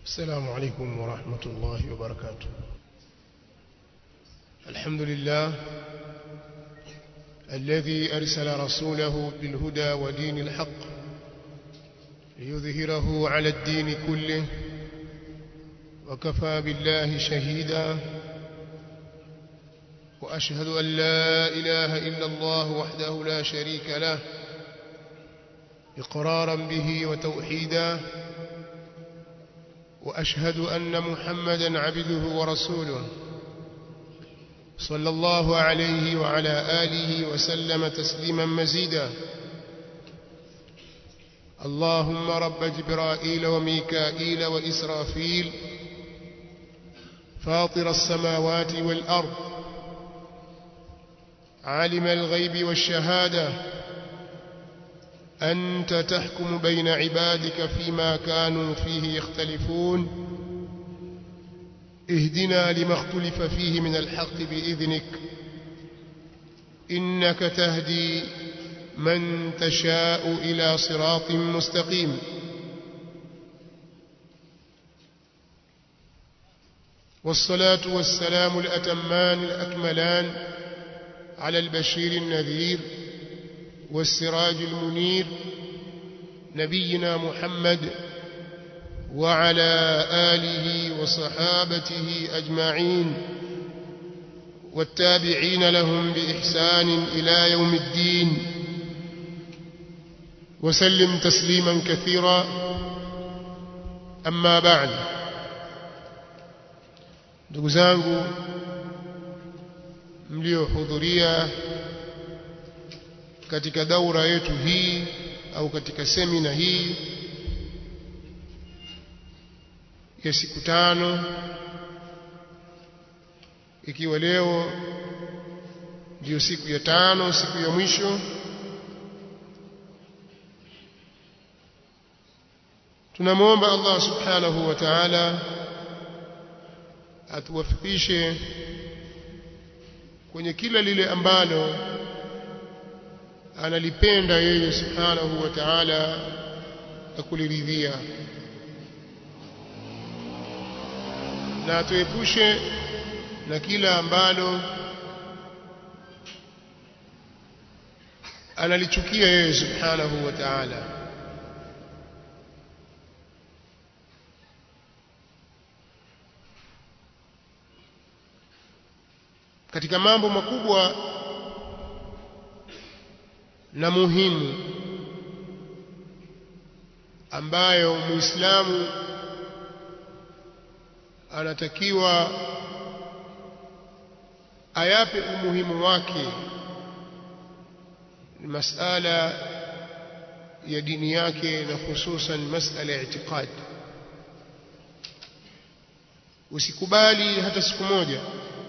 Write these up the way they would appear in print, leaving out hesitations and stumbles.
السلام عليكم ورحمة الله وبركاته. الحمد لله الذي أرسل رسوله بالهدى ودين الحق ليظهره على الدين كله وكفى بالله شهيدا، وأشهد أن لا إله إلا الله وحده لا شريك له إقرارا به وتوحيدا، وأشهد أن محمدا عبده ورسوله صلى الله عليه وعلى آله وسلم تسليما مزيدا. اللهم رب جبرائيل وميكائيل وإسرافيل فاطر السماوات والأرض عالم الغيب والشهادة، أنت تحكم بين عبادك فيما كانوا فيه يختلفون، اهدنا لما اختلف فيه من الحق بإذنك، إنك تهدي من تشاء إلى صراط مستقيم. والصلاة والسلام الأتمان الأكملان على البشير النذير والسراج المنير نبينا محمد وعلى آله وصحابته أجمعين والتابعين لهم بإحسان إلى يوم الدين، وسلم تسليما كثيرا. أما بعد، ndugu zangu mliohudhuria katika daura yetu hii au katika semina hii ya siku 5, ikiwa leo ndio siku ya 5, siku ya mwisho, tunamwomba Allah subhanahu wa ta'ala atuwafikishe kwenye kila lile ambalo analipenda yeye subhanahu wa ta'ala na kuliridhia, na atuepushe na kila ambalo analichukia yeye subhanahu wa ta'ala. Katika mambo makubwa na muhimu ambayo Muislamu anatakiwa ayape umuhimu wake ni masala ya dini yake, na hususan masala ya itikadi. Usikubali hata siku moja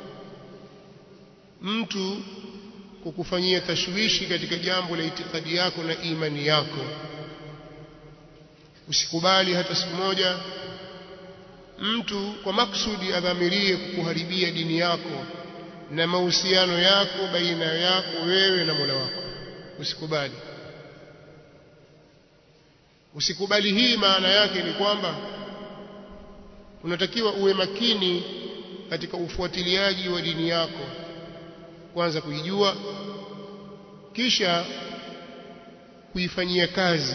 mtu kukufanyia tashwishi katika jambo la itikadi yako na imani yako. Usikubali hata siku moja mtu kwa maksudi adhamirie kukuharibia dini yako na mahusiano yako baina yako wewe na Mola wako. Usikubali. Usikubali. Hii maana yake ni kwamba unatakiwa uwe makini katika ufuatiliaji wa dini yako, kwanza kuijua, kisha kuifanyia kazi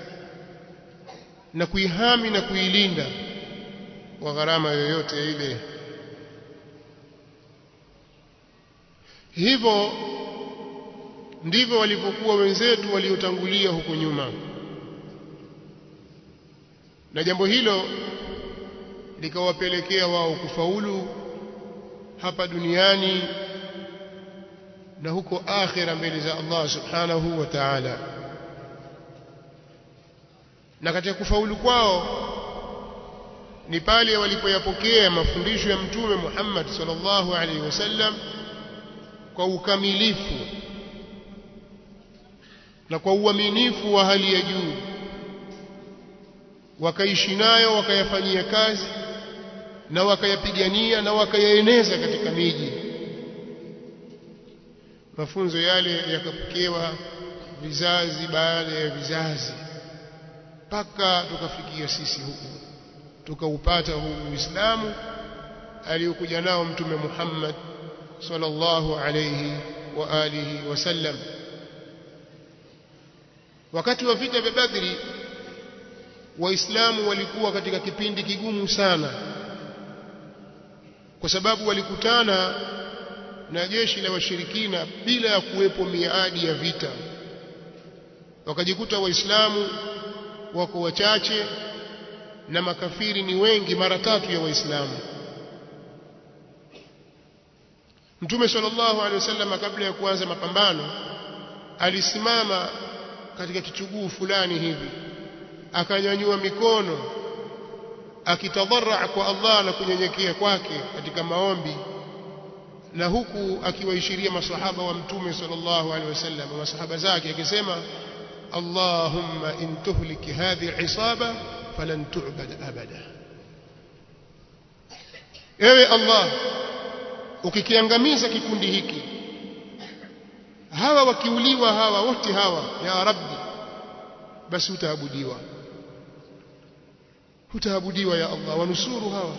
na kuihami na kuilinda kwa gharama yoyote ile. Hivyo ndivyo walivyokuwa wenzetu waliotangulia huko nyuma, na jambo hilo likawapelekea wao kufaulu hapa duniani na huko akhira mbele za Allah subhanahu wa ta'ala. Na katika kufaulu kwao ni pale walipoyapokea mafundisho ya Mtume Muhammad sallallahu alaihi wasallam kwa ukamilifu na kwa uaminifu wa hali ya juu, wakaishi nayo, wakayafanyia kazi na wakayapigania na wakayaeneza katika miji. Mafunzo yale yakapokewa vizazi baada ya vizazi mpaka tukafikia sisi huku. tukaupata huu Uislamu aliyokuja nao Mtume Muhammad sallallahu alayhi wa alihi wasallam. Wakati wa vita vya Badri Waislamu walikuwa katika kipindi kigumu sana, kwa sababu walikutana na jeshi la washirikina bila ya kuwepo miadi ya vita. Wakajikuta Waislamu wako wachache na makafiri ni wengi mara tatu ya Waislamu. Mtume sallallahu alaihi wasallam kabla ya kuanza mapambano alisimama katika kichuguu fulani hivi, akanyanyua mikono akitadarra kwa Allah na kunyenyekea kwake katika maombi, na huku akiwaishiria maswahaba wa Mtume sallallahu alaihi wasallam na masahaba zake akisema, Allahumma in tuhliki hadhihi al-isaba falan tu'bad abada. Ewe Allah, ukikiangamiza kikundi hiki, hawa wakiuliwa hawa wote hawa ya Rabbi, basi hutaabudiwa ya Allah, wanusuru hawa.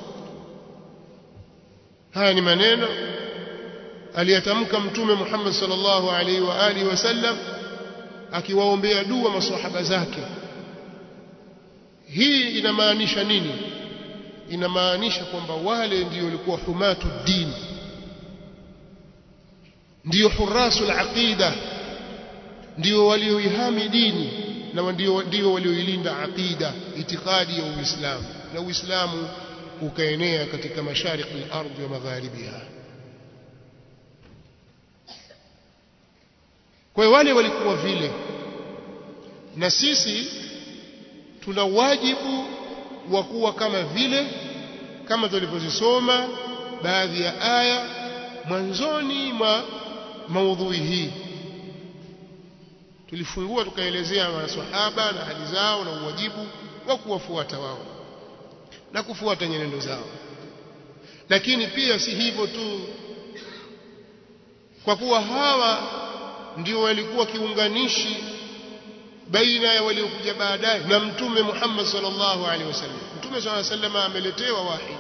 Haya ni maneno aliyatamka Mtume Muhammad sallallahu alaihi wa alihi wasallam akiwaombea dua maswahaba zake. Hii inamaanisha nini? Inamaanisha kwamba wale ndio walikuwa humatu din, ndio hurasul aqida, ndio walioihami dini na ndio walioilinda aqida, itikadi ya Uislamu, na Uislamu ukaenea katika mashariki al-ardh wa magharibiha. Kwa wale walikuwa vile, na sisi tuna wajibu wa kuwa kama vile, kama tulivyosoma baadhi ya aya mwanzoni mwa maudhui hii. Tulifungua tukaelezea maswahaba na hali zao na uwajibu wa kuwafuata wao na kufuata nyenendo zao. Lakini pia si hivyo tu, kwa kuwa hawa ndio walikuwa kiunganishi baina ya waliokuja baadaye na Mtume Muhammad sallallahu alaihi wasallam. Mtume sallallahu alaihi wasallam ameletewa wahi,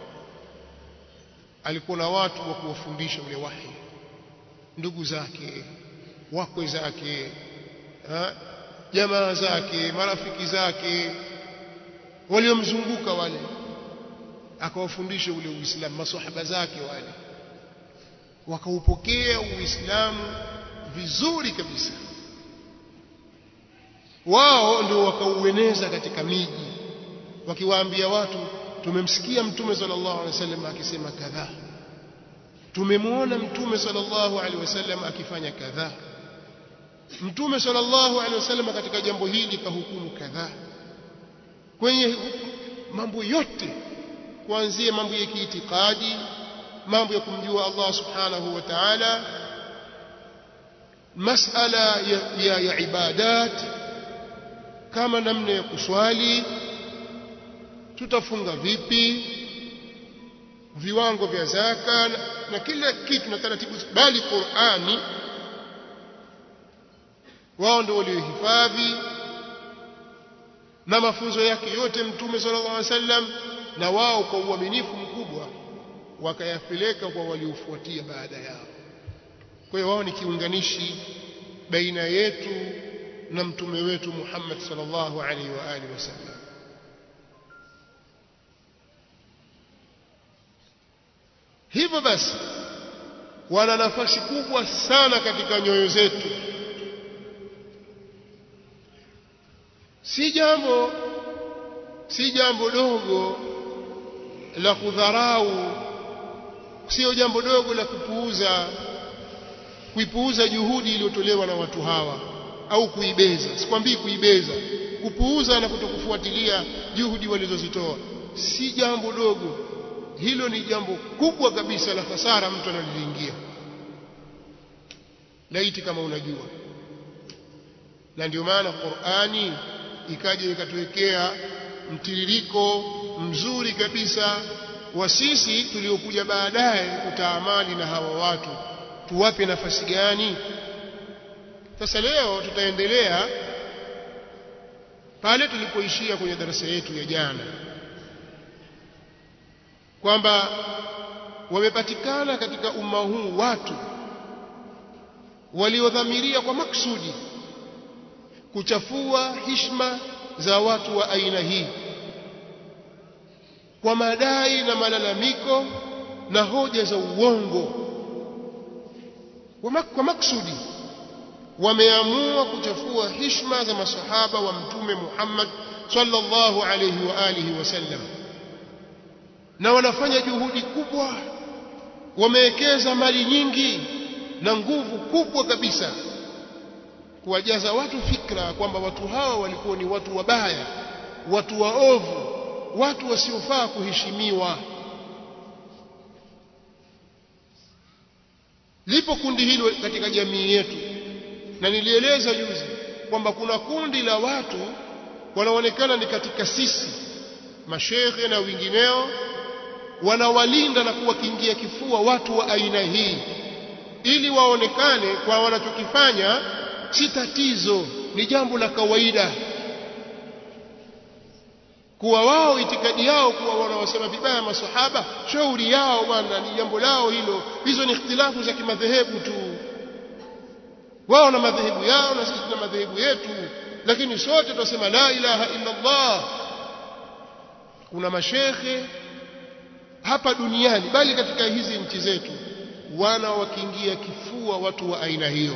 alikuwa na watu wa kuwafundisha ule wahi, ndugu zake, wakwe zake, jamaa zake, marafiki zake waliomzunguka wale, akawafundisha ule Uislamu. Maswahaba zake wale wakaupokea Uislamu vizuri kabisa, wao ndio wakaueneza katika miji, wakiwaambia watu, tumemsikia Mtume sallallahu alaihi wasallam akisema kadhaa, tumemwona Mtume sallallahu alaihi wasallam akifanya kadhaa, Mtume sallallahu alaihi wasallam katika jambo hili kahukumu kadhaa. Kwenye mambo yote, kuanzia mambo ya kiitikadi, mambo ya kumjua Allah subhanahu wa ta'ala, masala ya ibadat, kama namna ya kuswali, tutafunga vipi, viwango vya zaka na kila kitu na taratibu, bali Qur'ani wao ndio waliohifadhi, na mafunzo yake yote Mtume sallallahu alaihi wasallam, na wao kwa uaminifu mkubwa wakayapeleka kwa waliofuatia baada yao. Kwa hiyo wao ni kiunganishi baina yetu na mtume wetu Muhammad sallallahu alaihi wa alihi wasallam. Hivyo basi wana nafasi kubwa sana katika nyoyo zetu. Si jambo dogo la kudharau, sio jambo dogo la kuipuuza juhudi iliyotolewa na watu hawa, au kuibeza. Sikwambii kuibeza, kupuuza na kutokufuatilia juhudi walizozitoa si jambo dogo. Hilo ni jambo kubwa kabisa la hasara mtu analiingia, laiti kama unajua. Na ndio maana Qur'ani ikaja ikatuwekea mtiririko mzuri kabisa wa sisi tuliokuja baadaye kutaamali na hawa watu, tuwape nafasi gani. Sasa leo tutaendelea pale tulipoishia kwenye darasa yetu ya jana, kwamba wamepatikana katika umma huu watu waliodhamiria kwa maksudi kuchafua heshima za watu wa aina hii kwa madai na malalamiko na hoja za uongo. Kwa maksudi wameamua kuchafua heshima za masahaba wa Mtume Muhammad sallallahu alayhi wa alihi wasallam, na wanafanya juhudi kubwa, wamewekeza mali nyingi na nguvu kubwa kabisa kuwajaza watu fikra kwamba watu hawa walikuwa ni watu wabaya, watu waovu, watu wasiofaa kuheshimiwa. Lipo kundi hilo katika jamii yetu, na nilieleza juzi kwamba kuna kundi la watu wanaonekana ni katika sisi mashehe na wengineo, wanawalinda na kuwakingia kifua watu wa aina hii ili waonekane kwa wanachokifanya si tatizo, ni jambo la kawaida. Kuwa wao itikadi yao kuwa wanawasema vibaya masahaba, shauri yao bwana, ni jambo lao hilo. Hizo ni ikhtilafu za kimadhehebu tu, wao na madhehebu yao na sisi na madhehebu yetu, lakini sote tunasema la ilaha illa Allah. Kuna mashekhe hapa duniani bali katika hizi nchi zetu wanawakingia kifua watu wa aina hiyo,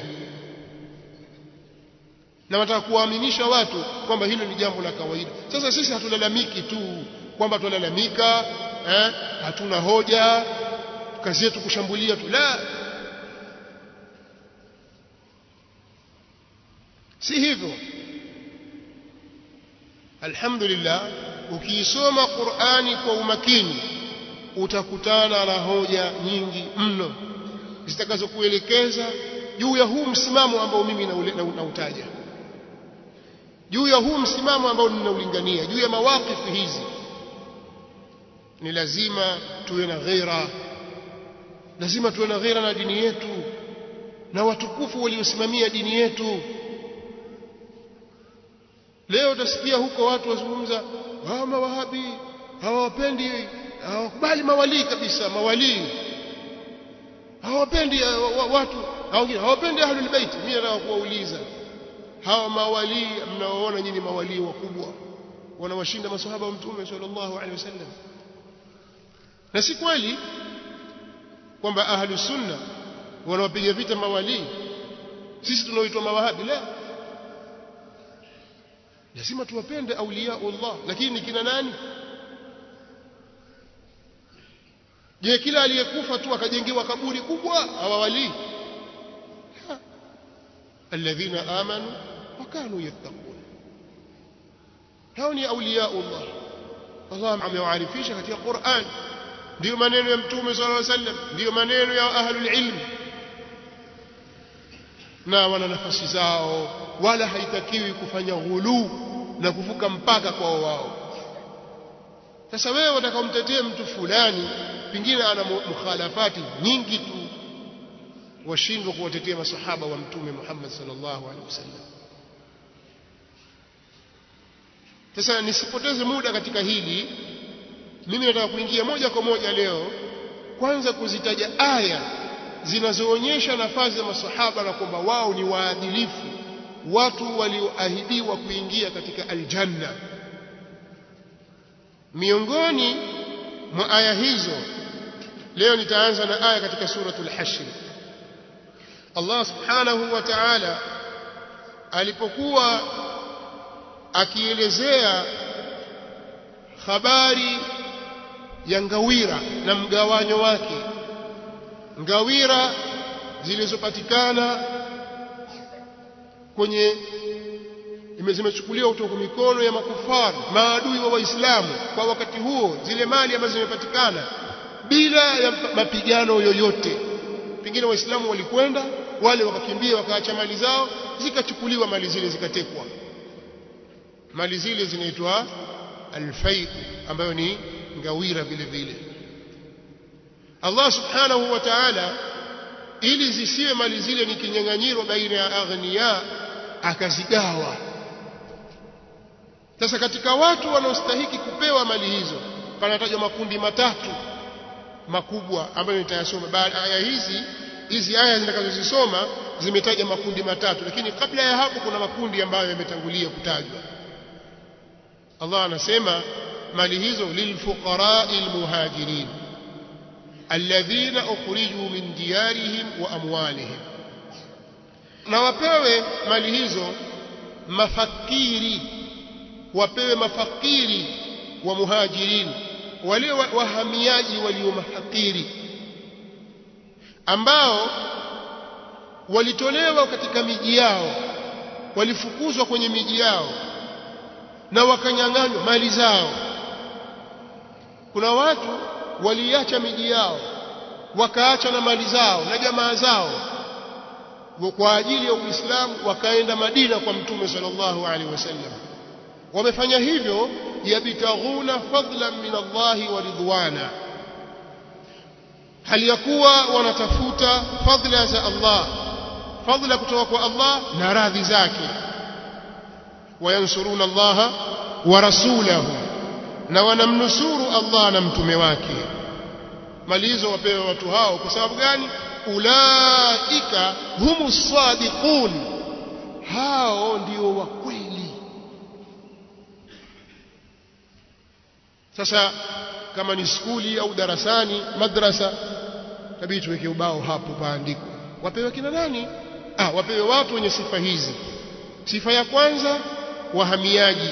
na wataka kuwaaminisha watu kwamba hilo ni jambo la kawaida. Sasa sisi hatulalamiki tu kwamba tulalamika, hatuna hoja, kazi yetu kushambulia tu, la, si hivyo. Alhamdulillah, ukiisoma Qur'ani kwa umakini utakutana na hoja nyingi mno zitakazokuelekeza juu ya huu msimamo ambao mimi nautaja, juu ya huu msimamo ambao ninaulingania, juu ya mawakifu hizi. Ni lazima tuwe na ghera, lazima tuwe na ghera na dini yetu na watukufu waliosimamia dini yetu. Leo utasikia huko watu wazungumza, hawa mawahabi hawapendi, hawakubali mawali kabisa, mawali hawapendi watu, hawapendi ahlul bait. Mimi nataka kuwauliza, hawa mawali mnaoona nyinyi mawali wakubwa wanawashinda maswahaba wa Mtume sallallahu alaihi wasallam? Na si kweli kwamba ahlus sunna wanawapiga vita mawali, sisi tunaoitwa mawahabi. La, lazima tuwapende auliyaullah, lakini kina nani? Je, kila aliyekufa tu akajengewa kaburi kubwa hawa wali? Alladhina amanu wa kanu yattaqun, hao ni auliyaullah. Allah amewaarifisha katika Qur'an, ndio maneno ya Mtume sallallahu alaihi wasallam, ndio maneno ya ahlul ilm, na wana nafasi zao, wala haitakiwi kufanya ghulu na kuvuka mpaka kwa wao. Sasa wewe utakamtetea mtu fulani pengine ana mukhalafati nyingi tu, washindwa kuwatetea masahaba wa Mtume Muhammad sallallahu alaihi wasallam. Sasa nisipoteze muda katika hili, mimi nataka kuingia moja kwa moja leo kwanza kuzitaja aya zinazoonyesha nafasi ya masahaba na kwamba wao ni waadilifu, watu walioahidiwa kuingia katika aljanna. Miongoni mwa aya hizo leo nitaanza na aya katika suratul Hashr. Allah subhanahu wa ta'ala alipokuwa akielezea habari ya ngawira na mgawanyo wake, ngawira zilizopatikana kwenye zimechukuliwa kutoka mikono ya makufari, maadui wa Waislamu kwa wakati huo, zile mali ambazo zimepatikana bila ya mapigano yoyote. Pengine Waislamu walikwenda, wale wakakimbia, wakaacha mali zao, zikachukuliwa mali zile, zikatekwa. Mali zile zinaitwa al-fai, ambayo ni ngawira vile vile. Allah subhanahu wa ta'ala, ili zisiwe mali zile ni kinyang'anyiro baina ya aghniya, akazigawa. Sasa katika watu wanaostahili kupewa mali hizo panatajwa makundi matatu makubwa ambayo nitayasoma baada aya hizi aya zitakazozisoma zimetaja makundi matatu, lakini kabla ya hapo kuna makundi ambayo yametangulia kutajwa. Allah anasema mali hizo lilfuqara'il muhajirin alladhina ukhriju min diyarihim wa amwalihim, na wapewe mali hizo mafakiri, wapewe mafakiri wa muhajirin, wale wahamiaji walio mafakiri ambao walitolewa katika miji yao, walifukuzwa kwenye miji yao na wakanyang'anywa mali zao. Kuna watu waliacha miji yao wakaacha na mali zao na jamaa zao kwa ajili ya Uislamu, wakaenda Madina kwa Mtume sallallahu alaihi wasallam. Wamefanya hivyo yabitaghuna fadlan min Allah wa ridwana, hali ya kuwa wanatafuta fadla za Allah, fadla kutoka kwa Allah na radhi zake. Wayansuruna Allah wa rasulahu, na wanamnusuru Allah na mtume wake. Mali hizo wapewe watu hao. Kwa sababu gani? Ulaika humus sadiqun, hao ndio wa kweli. Sasa kama ni skuli au darasani, madrasa, tabii tuweke ubao hapo paandiko wapewe kina nani? Wapewe watu wenye sifa hizi. Sifa ya kwanza wahamiaji,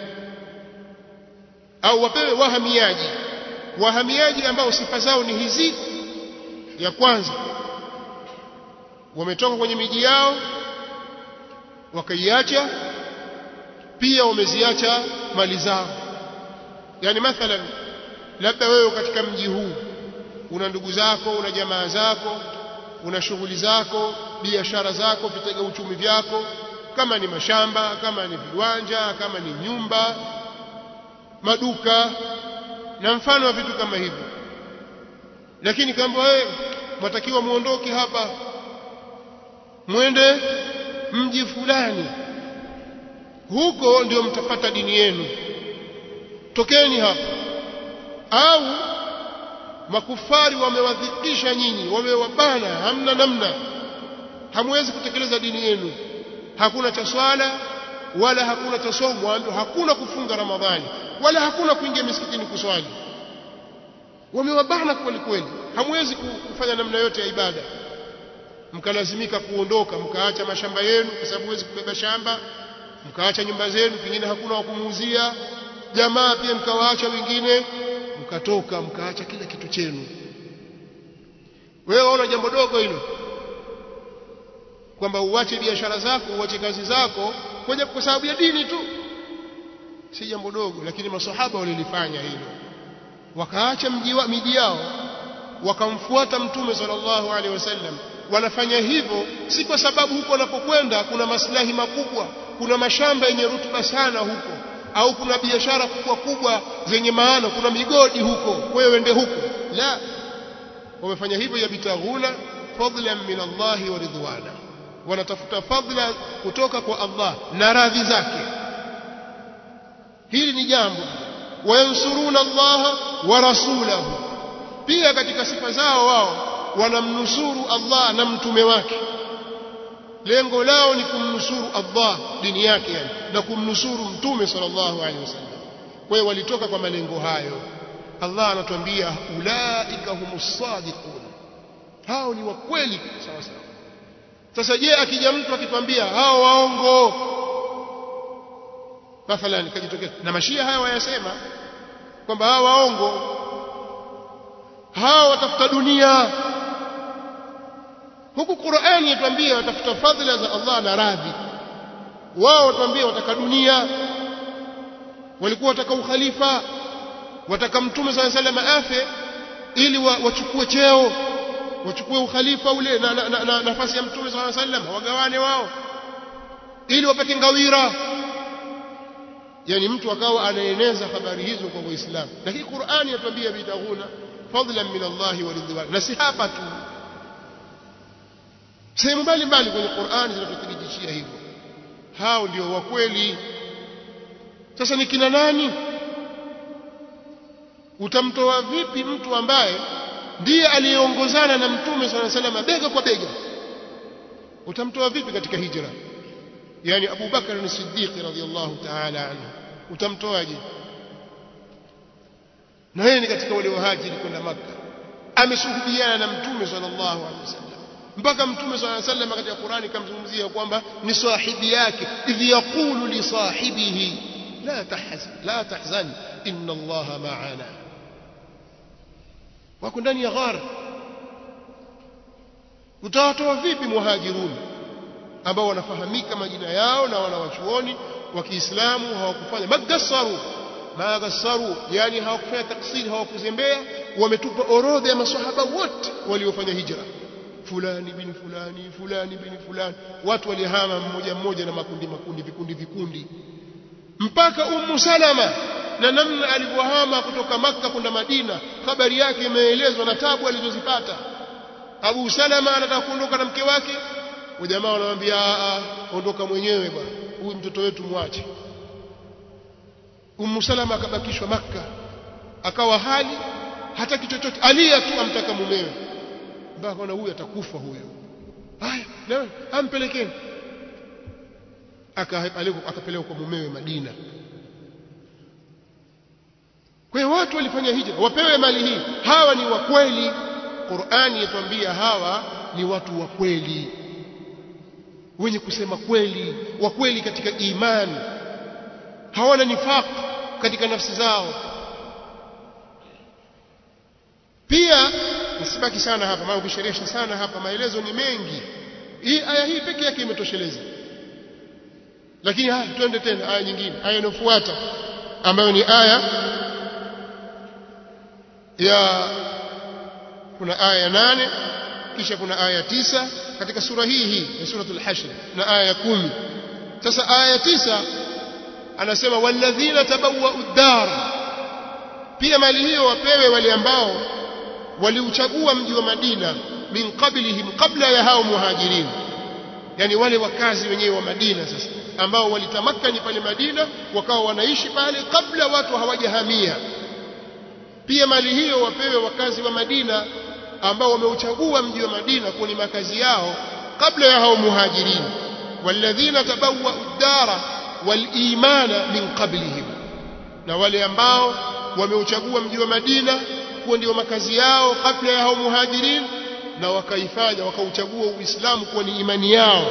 au wapewe wahamiaji ambao sifa zao ni hizi. Ya kwanza, wametoka kwenye miji yao wakaiacha, pia wameziacha mali zao. Yani mathalan, labda wewe katika mji huu una ndugu zako, una jamaa zako, una shughuli zako, biashara zako, vitega uchumi vyako, kama ni mashamba, kama ni viwanja, kama ni nyumba, maduka na mfano wa vitu kama hivyo. Lakini kama wewe mtakiwa muondoke hapa mwende mji fulani, huko ndio mtapata dini yenu, tokeni hapa. Au makufari wamewadhikisha nyinyi, wamewabana, hamna namna, hamwezi kutekeleza dini yenu. Hakuna cha swala wala hakuna cha somo, hakuna kufunga Ramadhani wala hakuna kuingia misikitini kuswali. Wamewabana kweli kweli, hamwezi kufanya namna yote ya ibada. Mkalazimika kuondoka, mkaacha mashamba yenu kwa sababu huwezi kubeba shamba, mkaacha nyumba zenu, pengine hakuna wa kumuuzia, jamaa pia mkawaacha wengine, mkatoka mkaacha kila kitu chenu. Wewe unaona jambo dogo hilo, kwamba uache biashara zako, uache kazi zako kwa sababu ya dini tu? Si jambo dogo. Lakini masahaba walilifanya hilo, wakaacha miji yao wakamfuata Mtume sallallahu alaihi wasallam. Wanafanya hivyo si kwa sababu huko wanapokwenda kuna maslahi makubwa, kuna mashamba yenye rutuba sana huko, au kuna biashara kubwa kubwa zenye maana, kuna migodi huko, wewe ende huko. La, wamefanya hivyo yabitaghuna fadlan min Allah wa ridwana, wanatafuta fadla kutoka kwa Allah na radhi zake. Hili ni jambo. Wayansuruna Allah wa rasulahu, pia katika sifa zao wao wanamnusuru Allah na mtume wake. Lengo lao ni kumnusuru Allah, dini yake yani, na kumnusuru mtume sallallahu alaihi wasallam. Kwa hiyo walitoka kwa malengo hayo. Allah anatuambia ulaika humus sadiqun, hao ni wa kweli sawa sawa. Sasa je, akija mtu akitwambia hao waongo, mathalan kajitokea na mashia haya wayasema kwamba hao waongo, hao watafuta dunia, huku Qur'ani yatuambia watafuta fadhila za Allah na radhi. Wao watuambia wataka dunia, walikuwa wataka ukhalifa, wataka Mtume sallallahu alaihi wasallam afe ili wachukue cheo, wachukue ukhalifa ule na nafasi ya Mtume sallallahu alaihi wasallam, wagawane wao ili wapate ngawira. Yani mtu akawa anaeneza habari hizo kwa Waislamu. Lakini Qur'ani yatuambia bitaghuna fadlan min Allah wa ridwan. Na si hapa tu, sehemu mbalimbali kwenye Qur'ani zinatuthibitishia hivyo. Hao ndio wa kweli. Sasa ni kina nani? Utamtoa vipi mtu ambaye ndiye aliyeongozana na mtume sallallahu alaihi wasallam bega kwa bega, utamtoa vipi katika hijra? Yani Abu Bakar as-Siddiq radhiyallahu ta'ala anhu utamtoaje? Na yeye ni katika wale wahajiri kwenda Makkah, ameshuhudiana na mtume sallallahu alaihi wasallam, mpaka mtume sallallahu alaihi wasallam katika Qur'ani kamzungumzia kwamba ni sahibi yake, idh yaqulu li sahibihi la tahzan inna Allaha ma'ana. Wako ndani ya ghar. Utawatoa vipi muhajirun ambao wanafahamika majina yao na wanawachuoni wa Kiislamu hawakufanya magassaru, yani hawakufanya taksiri, hawakuzembea, wametupa orodha ya maswahaba wote waliofanya hijra, fulani bin fulani, fulani bin fulani, watu walihama mmoja mmoja na vikundi, mpaka Ummu Salama na namna alivyohama kutoka Makka kwenda Madina, habari yake imeelezwa na tabu alizozipata. Abu Salama anataka kuondoka na mke wake, wajamaa wanamwambia ondoka mwenyewe bwana, huyu mtoto wetu muache. Ummu Salama akabakishwa Makka, akawa hali hataki chochote, alia tu amtaka mumewe, mpaka kaona huyu atakufa huyo. Haya, leo ampelekeni, akapelekwa kwa mumewe Madina. Kwa hiyo watu walifanya hijra wapewe mali hii. Hawa ni wa kweli. Qur'ani yatuambia hawa ni watu wa kweli, wenye kusema kweli, wa kweli katika imani, hawana nifaq katika nafsi zao. Pia nisibaki sana hapa, maana ukisherehesha sana hapa maelezo ni mengi. Hii aya hii pekee yake imetosheleza, lakini twende tena aya nyingine, aya inayofuata ambayo ni aya ya, kuna aya 8 kisha kuna aya 9 katika sura hii ya suratul Hashr na aya 10. Sasa aya 9 anasema walladhina tabawwa'u ad-dar, pia mali hiyo wapewe wale ambao waliuchagua mji wa Madina, min qablihim, kabla ya hao muhajirin, yani wale wakazi wenyewe wa Madina sasa ambao walitamakani pale Madina wakawa wanaishi pale kabla watu hawajahamia. Pia mali hiyo wapewe wakazi wa Madina ambao wameuchagua mji wa Madina kuwa ni makazi yao kabla ya hao muhajirin. Walladhina tabawwa'u ad-dara wal imana min qablihim, na wale ambao wameuchagua mji wa Madina kuwa ndio makazi yao kabla ya hao muhajirin, na wakauchagua Uislamu kuwa ni imani yao.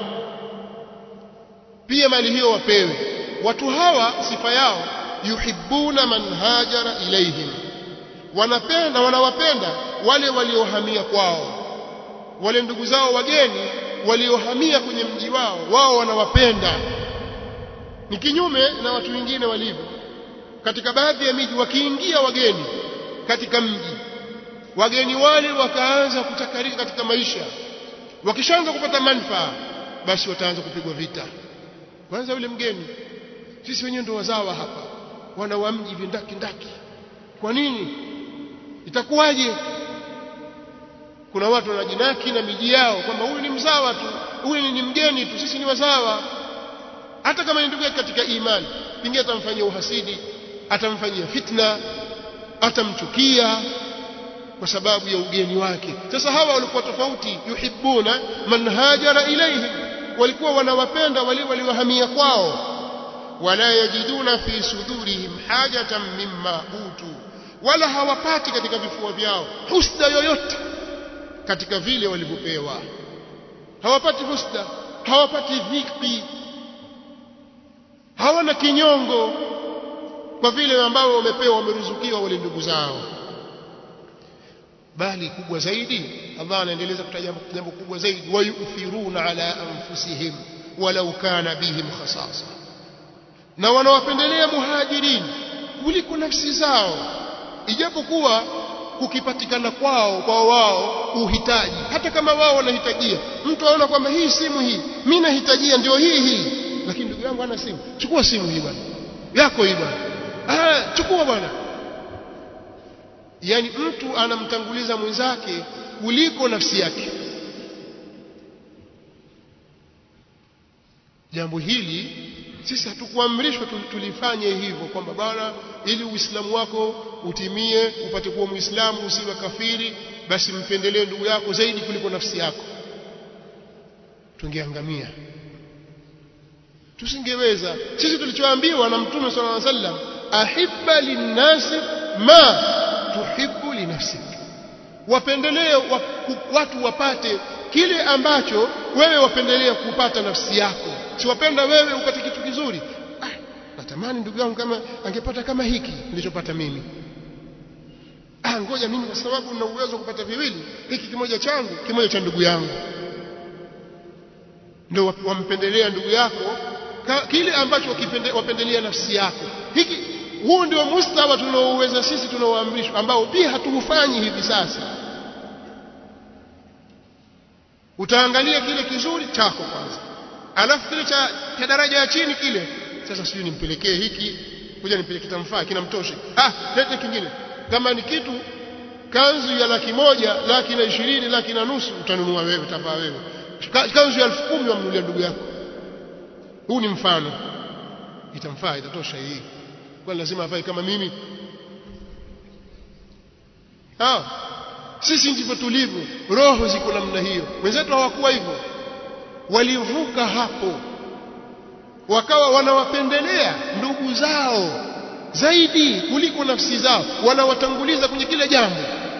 Pia mali hiyo wapewe watu hawa. Sifa yao yuhibbuna man hajara ilaihim, wanapenda, wanawapenda wale waliohamia kwao, wale ndugu zao wageni waliohamia kwenye mji wao, wao wanawapenda. Ni kinyume na watu wengine walivyo katika baadhi ya miji. Wakiingia wageni katika mji, wageni wale wakaanza kutakarika katika maisha, wakishaanza kupata manufaa, basi wataanza kupigwa vita. Kwanza yule mgeni, sisi wenyewe ndio wazawa hapa, wana wa mji vindaki. Kwa nini? Itakuwaje? Kuna watu wanajinaki na miji yao kwamba huyu ni mzawa tu, huyu ni mgeni tu, sisi ni wazawa. Hata kama ni ndugu yake katika imani, pengine atamfanyia uhasidi, atamfanyia fitna, atamchukia kwa sababu ya ugeni wake. Sasa hawa walikuwa tofauti. Yuhibbuna man hajara ilaihim, walikuwa wanawapenda wale waliohamia kwao. Wala yajiduna fi sudurihim hajatan mimma utu, wala hawapati katika vifua vyao husda yoyote katika vile walivyopewa. Hawapati husda, hawapati dhiki, hawana kinyongo kwa vile ambao wamepewa, wameruzukiwa wale ndugu zao. Bali kubwa zaidi, Allah anaendeleza kutaja jambo kubwa zaidi, wayuthiruna ala anfusihim walau kana bihim khasasa, na wanawapendelea muhajirin kuliko nafsi zao, ijapokuwa kukipatikana kwao kwa wao uhitaji, hata kama wao wanahitajia. Mtu aona kwamba hii simu hii mimi nahitajia ndio hii, lakini ndugu yangu ana simu, chukua simu hii bwana, yako hii bwana, chukua bwana. Yani mtu anamtanguliza mwenzake kuliko nafsi yake. Jambo hili sisi hatukuamrishwa tulifanye hivyo kwamba bwana ili uislamu wako utimie upate kuwa muislamu usiwe kafiri basi mpendelee ndugu yako zaidi kuliko nafsi yako. Tungeangamia, tusingeweza. Sisi tulichoambiwa na Mtume sallallahu alaihi wasallam, ahibba linnasi ma tuhibbu li nafsik, wapendelee watu wapate kile ambacho wewe wapendelea kupata nafsi yako. Siwapenda wewe upate kitu kizuri, natamani ndugu yangu kama angepata kama hiki nilichopata mimi. Ngoja mimi kwa sababu nina uwezo kupata viwili, hiki kimoja changu kimoja cha ndugu yangu. Ndio wampendelea ndugu yako kile ambacho wapendelea nafsi yako. Huu ndio mustawa tunaouweza sisi tunaoamrishwa, ambao pia hatuufanyi hivi sasa. Utaangalia kile kizuri chako kwanza, alafu kile cha daraja ya chini kile sasa sijui nimpelekee hiki, kuja nimpelekee kitamfaa kinamtoshe, lete kingine. Kama ni kitu kanzu ya 100,000, 120,000, 1,200,000 utanunua wewe, utavaa wewe. Kanzu ya 10,000 wamnunulia ndugu yako. Huu ni mfano, itamfaa, itatosha hii, kwa lazima avae kama mimi? Sisi ndivyo tulivyo, roho ziko namna hiyo. Wenzetu hawakuwa hivyo, walivuka hapo, wakawa wanawapendelea ndugu zao zaidi kuliko nafsi zao, wanawatanguliza kwenye kila jambo.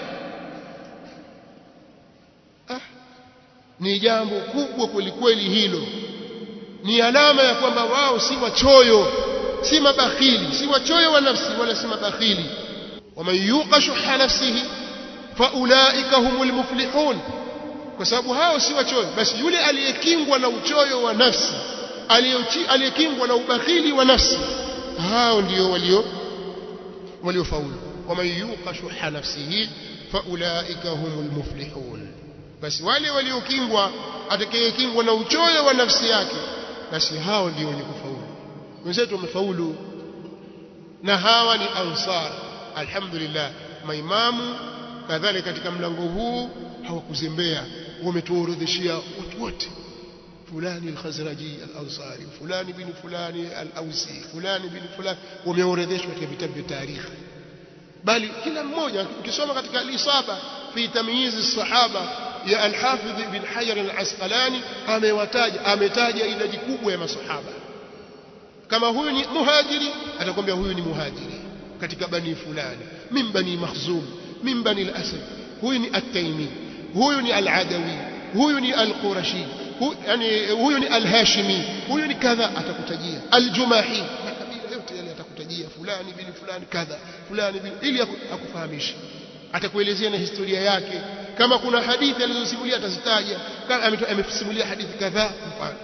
Ni jambo kubwa kweli hilo. Ni alama ya kwamba wao si wachoyo, si mabakhili, si wachoyo wa nafsi wala si mabakhili. Waman yuqa shuhha nafsihi faulaika humul muflihun, kwa sababu hao si wachoyo. Basi yule aliyekingwa na uchoyo wa nafsi, aliyekingwa na ubakhili wa nafsi, hao ndio waliofaulu. Waman yuqa shuhha nafsihi faulaika humul muflihun, basi wale waliokingwa, atakayekingwa na uchoyo wa nafsi yake, basi hao ndio wenye kufaulu. Wenzetu wamefaulu, na hawa ni ansar. Alhamdulillah, maimamu kadhalika katika mlango huu hawakuzembea, wametuorodheshia watu wote, fulani al-Khazraji al-Ansari, fulani bin fulani al-Ausi, fulani bin fulani, wameorodheshwa katika vitabu vya tarikhi. Bali kila mmoja ukisoma katika al-Isaba fi tamyiz as-sahaba ya al-Hafidh ibn Hajar al-Asqalani, ametaja idadi kubwa ya masahaba. Kama huyu ni muhajiri, atakwambia huyu ni muhajiri katika bani fulani, min bani Makhzum, min bani al-Asad, huyu ni at-Taymi, huyu ni al-Adawi, huyu ni al-Qurashi, huyu ni al-Hashimi, huyu ni kadha, atakutajia al-Jumahi, makabila yote yale atakutajia, fulani bin fulani kadha, fulani bin, ili akufahamishe. Atakuelezea na historia yake. Kama kuna hadithi alizosimulia atazitaja, kama amesimulia hadithi kadhaa mfano.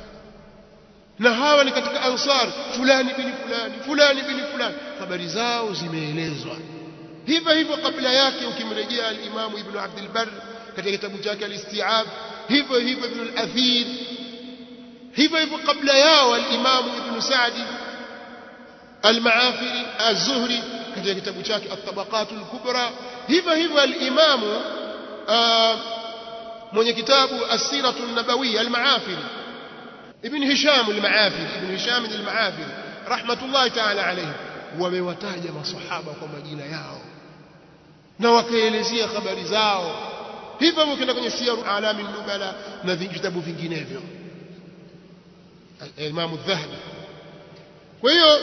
Na hawa ni katika ansar, fulani bin fulani, fulani bin fulani, habari zao zimeelezwa. Hivyo kabla yake ukimrejea al-Imam Ibn Abd al-Barr katika kitabu chake al-Isti'ab, hivyo Ibn al-Athir, hivyo kabla yao al-Imam Ibn Sa'di al-Ma'afiri az-Zuhri katika kitabu chake at-Tabaqat al-Kubra, hivyo al-Imam mwenye kitabu as-Siratu an-Nabawiyya al-Ma'afiri Ibn Hisham al-Ma'afiri rahmatullahi ta'ala alayhi, wamewataja masahaba kwa majina yao na wakaelezea habari zao. Hivyo ukienda kwenye Siyaru A'lam an-Nubala na vitabu vinginevyo, Imam al-Dhahabi. Kwa hiyo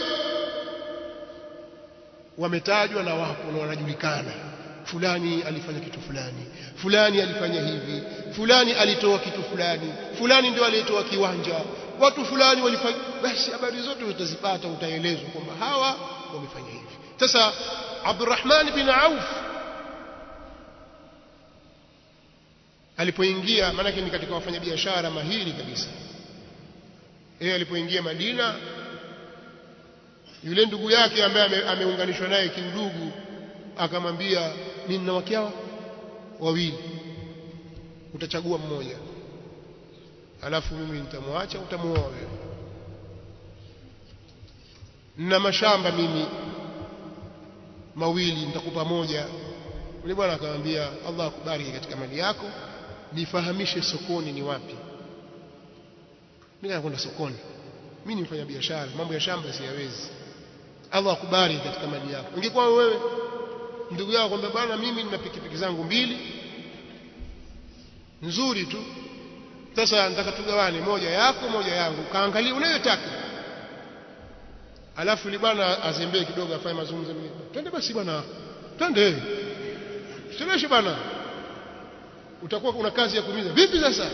wametajwa na wapo na wanajulikana, fulani alifanya kitu fulani, fulani alifanya hivi, fulani alitoa kitu fulani, fulani ndio aliyetoa kiwanja, watu fulani walifanya. Basi habari zote utazipata, utaelezwa kwamba hawa wamefanya hivi. Sasa Abdurrahman bin Auf alipoingia, maana ni katika wafanyabiashara mahiri kabisa, yeye alipoingia Madina, yule ndugu yake ambaye ameunganishwa naye kiudugu akamwambia, nina wake wawili, utachagua mmoja, alafu mimi nitamwacha, utamuoa wewe. Nina mashamba mimi mawili, nitakupa moja. Yule bwana akamwambia, Allah akubariki katika mali yako, nifahamishe sokoni ni wapi. Mimi nakwenda sokoni. mimi ni mfanya biashara, mambo ya shamba siyawezi. Allah akubariki katika mali yako. Ungekuwa wewe ndugu yako kwamba bwana mimi nina pikipiki zangu 2 nzuri tu, sasa nataka tugawane, moja yako moja yangu, kaangalia unayotaka. Alafu ni bwana azembee kidogo afanye mazungumzo mengine, twende basi bwana, twende cheleweshe bwana, utakuwa una kazi ya kuumiza. Vipi sasa?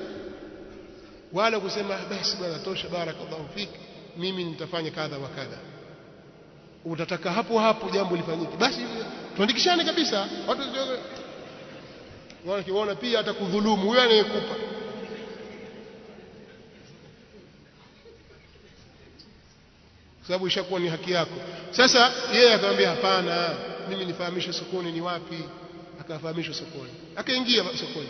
Wala kusema basi bwana tosha, barakallahu fiki, mimi nitafanya kadha wa kadha. Utataka hapo hapo jambo lifanyike, basi tuandikishane kabisa. Watu wanakiona pia atakudhulumu huyo anayekupa. Sababu ishakuwa ni haki yako. Sasa yeye akamwambia hapana, mimi nifahamishe sokoni ni wapi. Akafahamishwa sokoni, akaingia sokoni,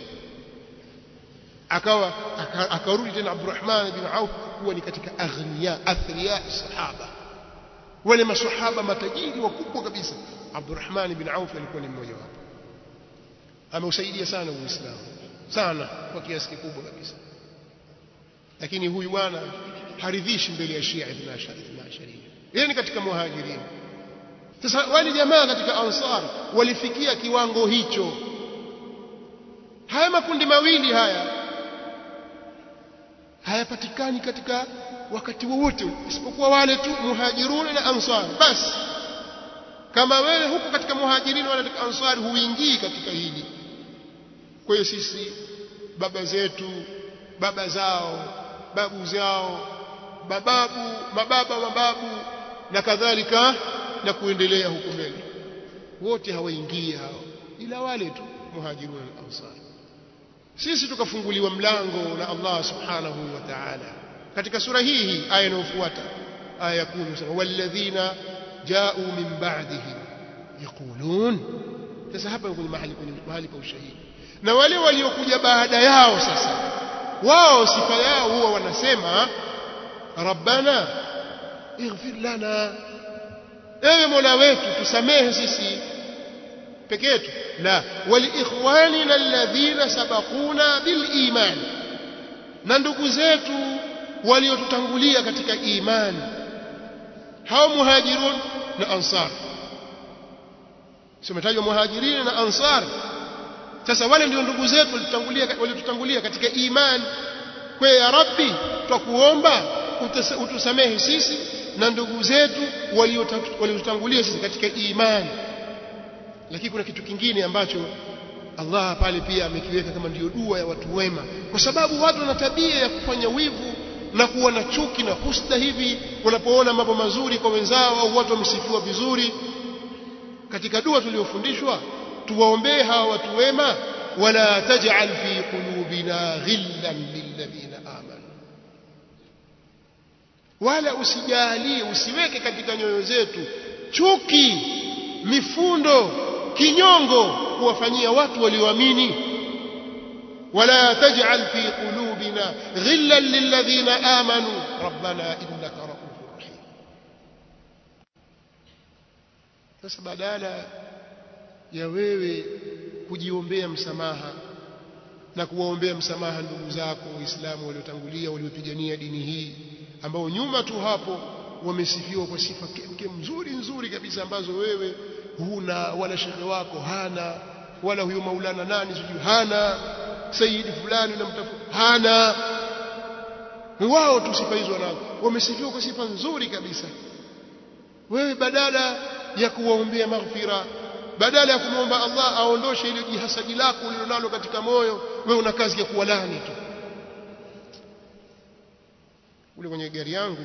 akarudi tena Abdurrahman bin Auf kuwa ni katika athriya sahaba, wale masahaba matajiri wakubwa kabisa. Abdurrahman bin Auf alikuwa ni mmoja wapo. Ameusaidia sana Uislamu sana kwa kiasi kikubwa kabisa, lakini huyu bwana haridhishi mbele ya Shia ibn Ashari. Yeye ni katika muhajirin. Sasa wale jamaa katika Ansar walifikia kiwango hicho. Haya makundi mawili haya hayapatikani katika wakati wowote isipokuwa wale tu muhajirun na Ansar basi. Kama wewe huko katika muhajirin wala katika Ansar huingii katika hili. Kwa hiyo sisi baba zetu, baba zao, babu zao, mababu na kadhalika na kuendelea huko mbele, wote hawaingii hao, ila wale tu muhajirun na Ansar. Sisi tukafunguliwa mlango na Allah subhanahu wa ta'ala katika sura hii aya inayofuata, aya ya 10, walladhina ja'u min ba'dihim yaqulun. Sasa hapa ni mahali pa ushahidi, na wale waliokuja baada yao sasa wao sifa yao huwa wanasema rabbana ighfir lana, ewe Mola wetu tusamehe sisi peke yetu. La, waliikhwanina alladhina sabaquna bil iman, na ndugu zetu waliotutangulia katika imani, hao muhajirun na ansar. Tumetajwa muhajirin na ansar. Sasa wale ndio ndugu zetu waliotutangulia katika imani. Kwa ya Rabbi twakuomba utusamehe sisi na ndugu zetu waliotutangulia sisi katika imani. Lakini kuna kitu kingine ambacho Allah pale pia amekiweka kama ndio dua ya watu wema, kwa sababu watu wana tabia ya kufanya wivu na kuwa na chuki na husda hivi wanapoona mambo mazuri kwa wenzao au watu wamesifiwa vizuri. Katika dua tuliyofundishwa tuwaombee hawa watu wema, wala taj'al fi qulubina ghillan lilladhina amanu, wala usijalie, usiweke katika nyoyo zetu chuki, mifundo, kinyongo kuwafanyia watu walioamini. wala taj'al fi qulubina ghillan lilladhina amanu rabbana innaka ra'ufur rahim. Sasa badala ya wewe kujiombea msamaha na kuwaombea msamaha ndugu zako Waislamu waliotangulia waliopigania dini hii, ambao nyuma tu hapo wamesifiwa kwa sifa nzuri kabisa ambazo wewe huna, wala shekhe wako hana, wala huyo maulana nani sijui hana, sayyidi fulani unamtafuta hana, wao tu sifa hizo nao wamesifiwa kwa sifa nzuri kabisa. Wewe badala ya kuwaombea maghfira, badala ya kumwomba Allah aondoshe ile jihasadi lako ulilonalo katika moyo, wewe una kazi ya kuwalani tu. Ule kwenye gari yangu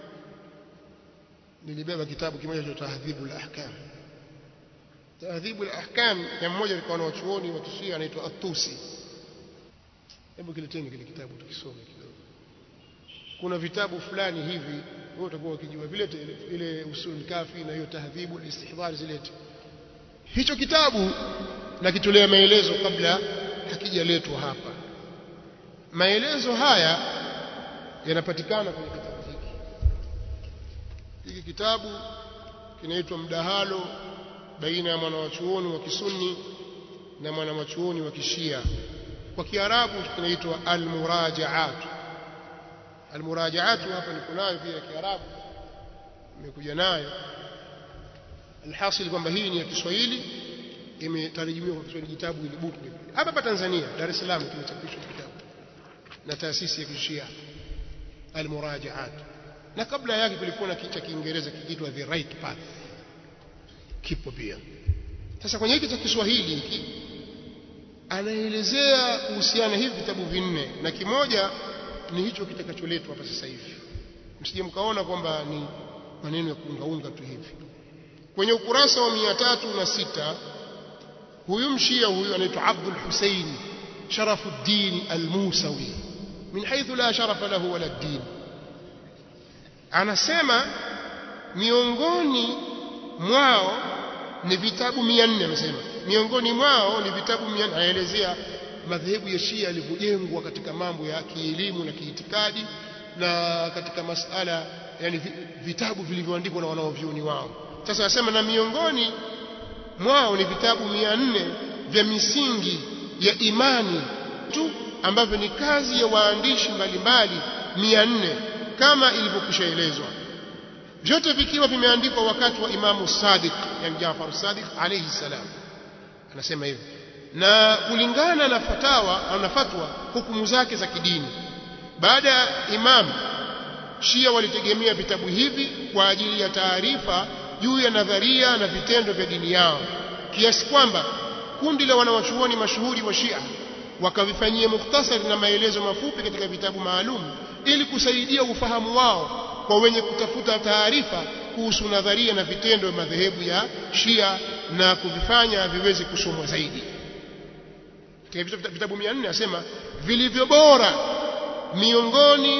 nilibeba kitabu kimoja cha Tahdhibul Ahkam. Tahdhibul Ahkam ya mmoja alikuwa na wachuoni wa Kishia anaitwa At-Tusi. Hebu kileteni kile kitabu tukisome kidogo. Kuna vitabu fulani hivi wewe utakuwa ukijua vile ile Usul Kafi na hiyo Tahdhibul Istihdhar zilete. Hicho kitabu na kitolea maelezo kabla hakijaletwa hapa. Maelezo haya yanapatikana kwenye kitabu hiki. Hiki kitabu kinaitwa Mdahalo baina ya mwanawachuoni wa Kisunni na mwanawachuoni wa Kishia. Kwa Kiarabu kinaitwa Al-Murajaat. almurajaatu hapa niko nayo pia ya Kiarabu nimekuja nayo. Alhasil kwamba hii ni ya Kiswahili, imetarjumiwa kwa Kiswahili, kitabu ile book hapa Tanzania, Dar es Salaam kimechapishwa kitabu na taasisi ya Kishia almurajaat, na kabla yake kulikuwa na kicha Kiingereza kikiitwa The Right Path, kipo pia. Sasa kwenye hiki cha Kiswahili hiki anaelezea kuhusiana hivi vitabu vinne, na kimoja ni hicho kitakacholetwa hapa sasa hivi, msije mkaona kwamba ni maneno ya kuungaunga tu hivi. Kwenye ukurasa wa 306 huyu mshia huyu anaitwa Abdul Hussein Sharafuddin al-Musawi, min haythu la sharafa lahu wala ad-din, anasema miongoni mwao ni vitabu 400. Amesema miongoni mwao ni vitabu 400. Anaelezea madhehebu ya Shia yalivyojengwa katika mambo ya kielimu na kiitikadi na katika masala, yani vitabu vilivyoandikwa na wanaovyuoni wao. Sasa anasema na miongoni mwao ni vitabu 400 vya misingi ya imani tu, ambavyo ni kazi ya waandishi mbalimbali 400 kama ilivyokwishaelezwa, vyote vikiwa vimeandikwa wakati wa Imamu Sadiq, yani Jaafar Sadiq alayhi salam. Anasema hivi, na kulingana na fatwa hukumu zake za kidini. Baada ya Imam, Shia walitegemea vitabu hivi kwa ajili ya taarifa juu ya nadharia na vitendo vya dini yao, kiasi kwamba kundi la wanawachuoni mashuhuri wa Shia wakavifanyia mukhtasari na maelezo mafupi katika vitabu maalum ili kusaidia ufahamu wao kwa wenye kutafuta taarifa kuhusu nadharia na vitendo vya madhehebu ya Shia na kuvifanya viweze kusomwa zaidi. Katika vitabu 400 asema vilivyo bora miongoni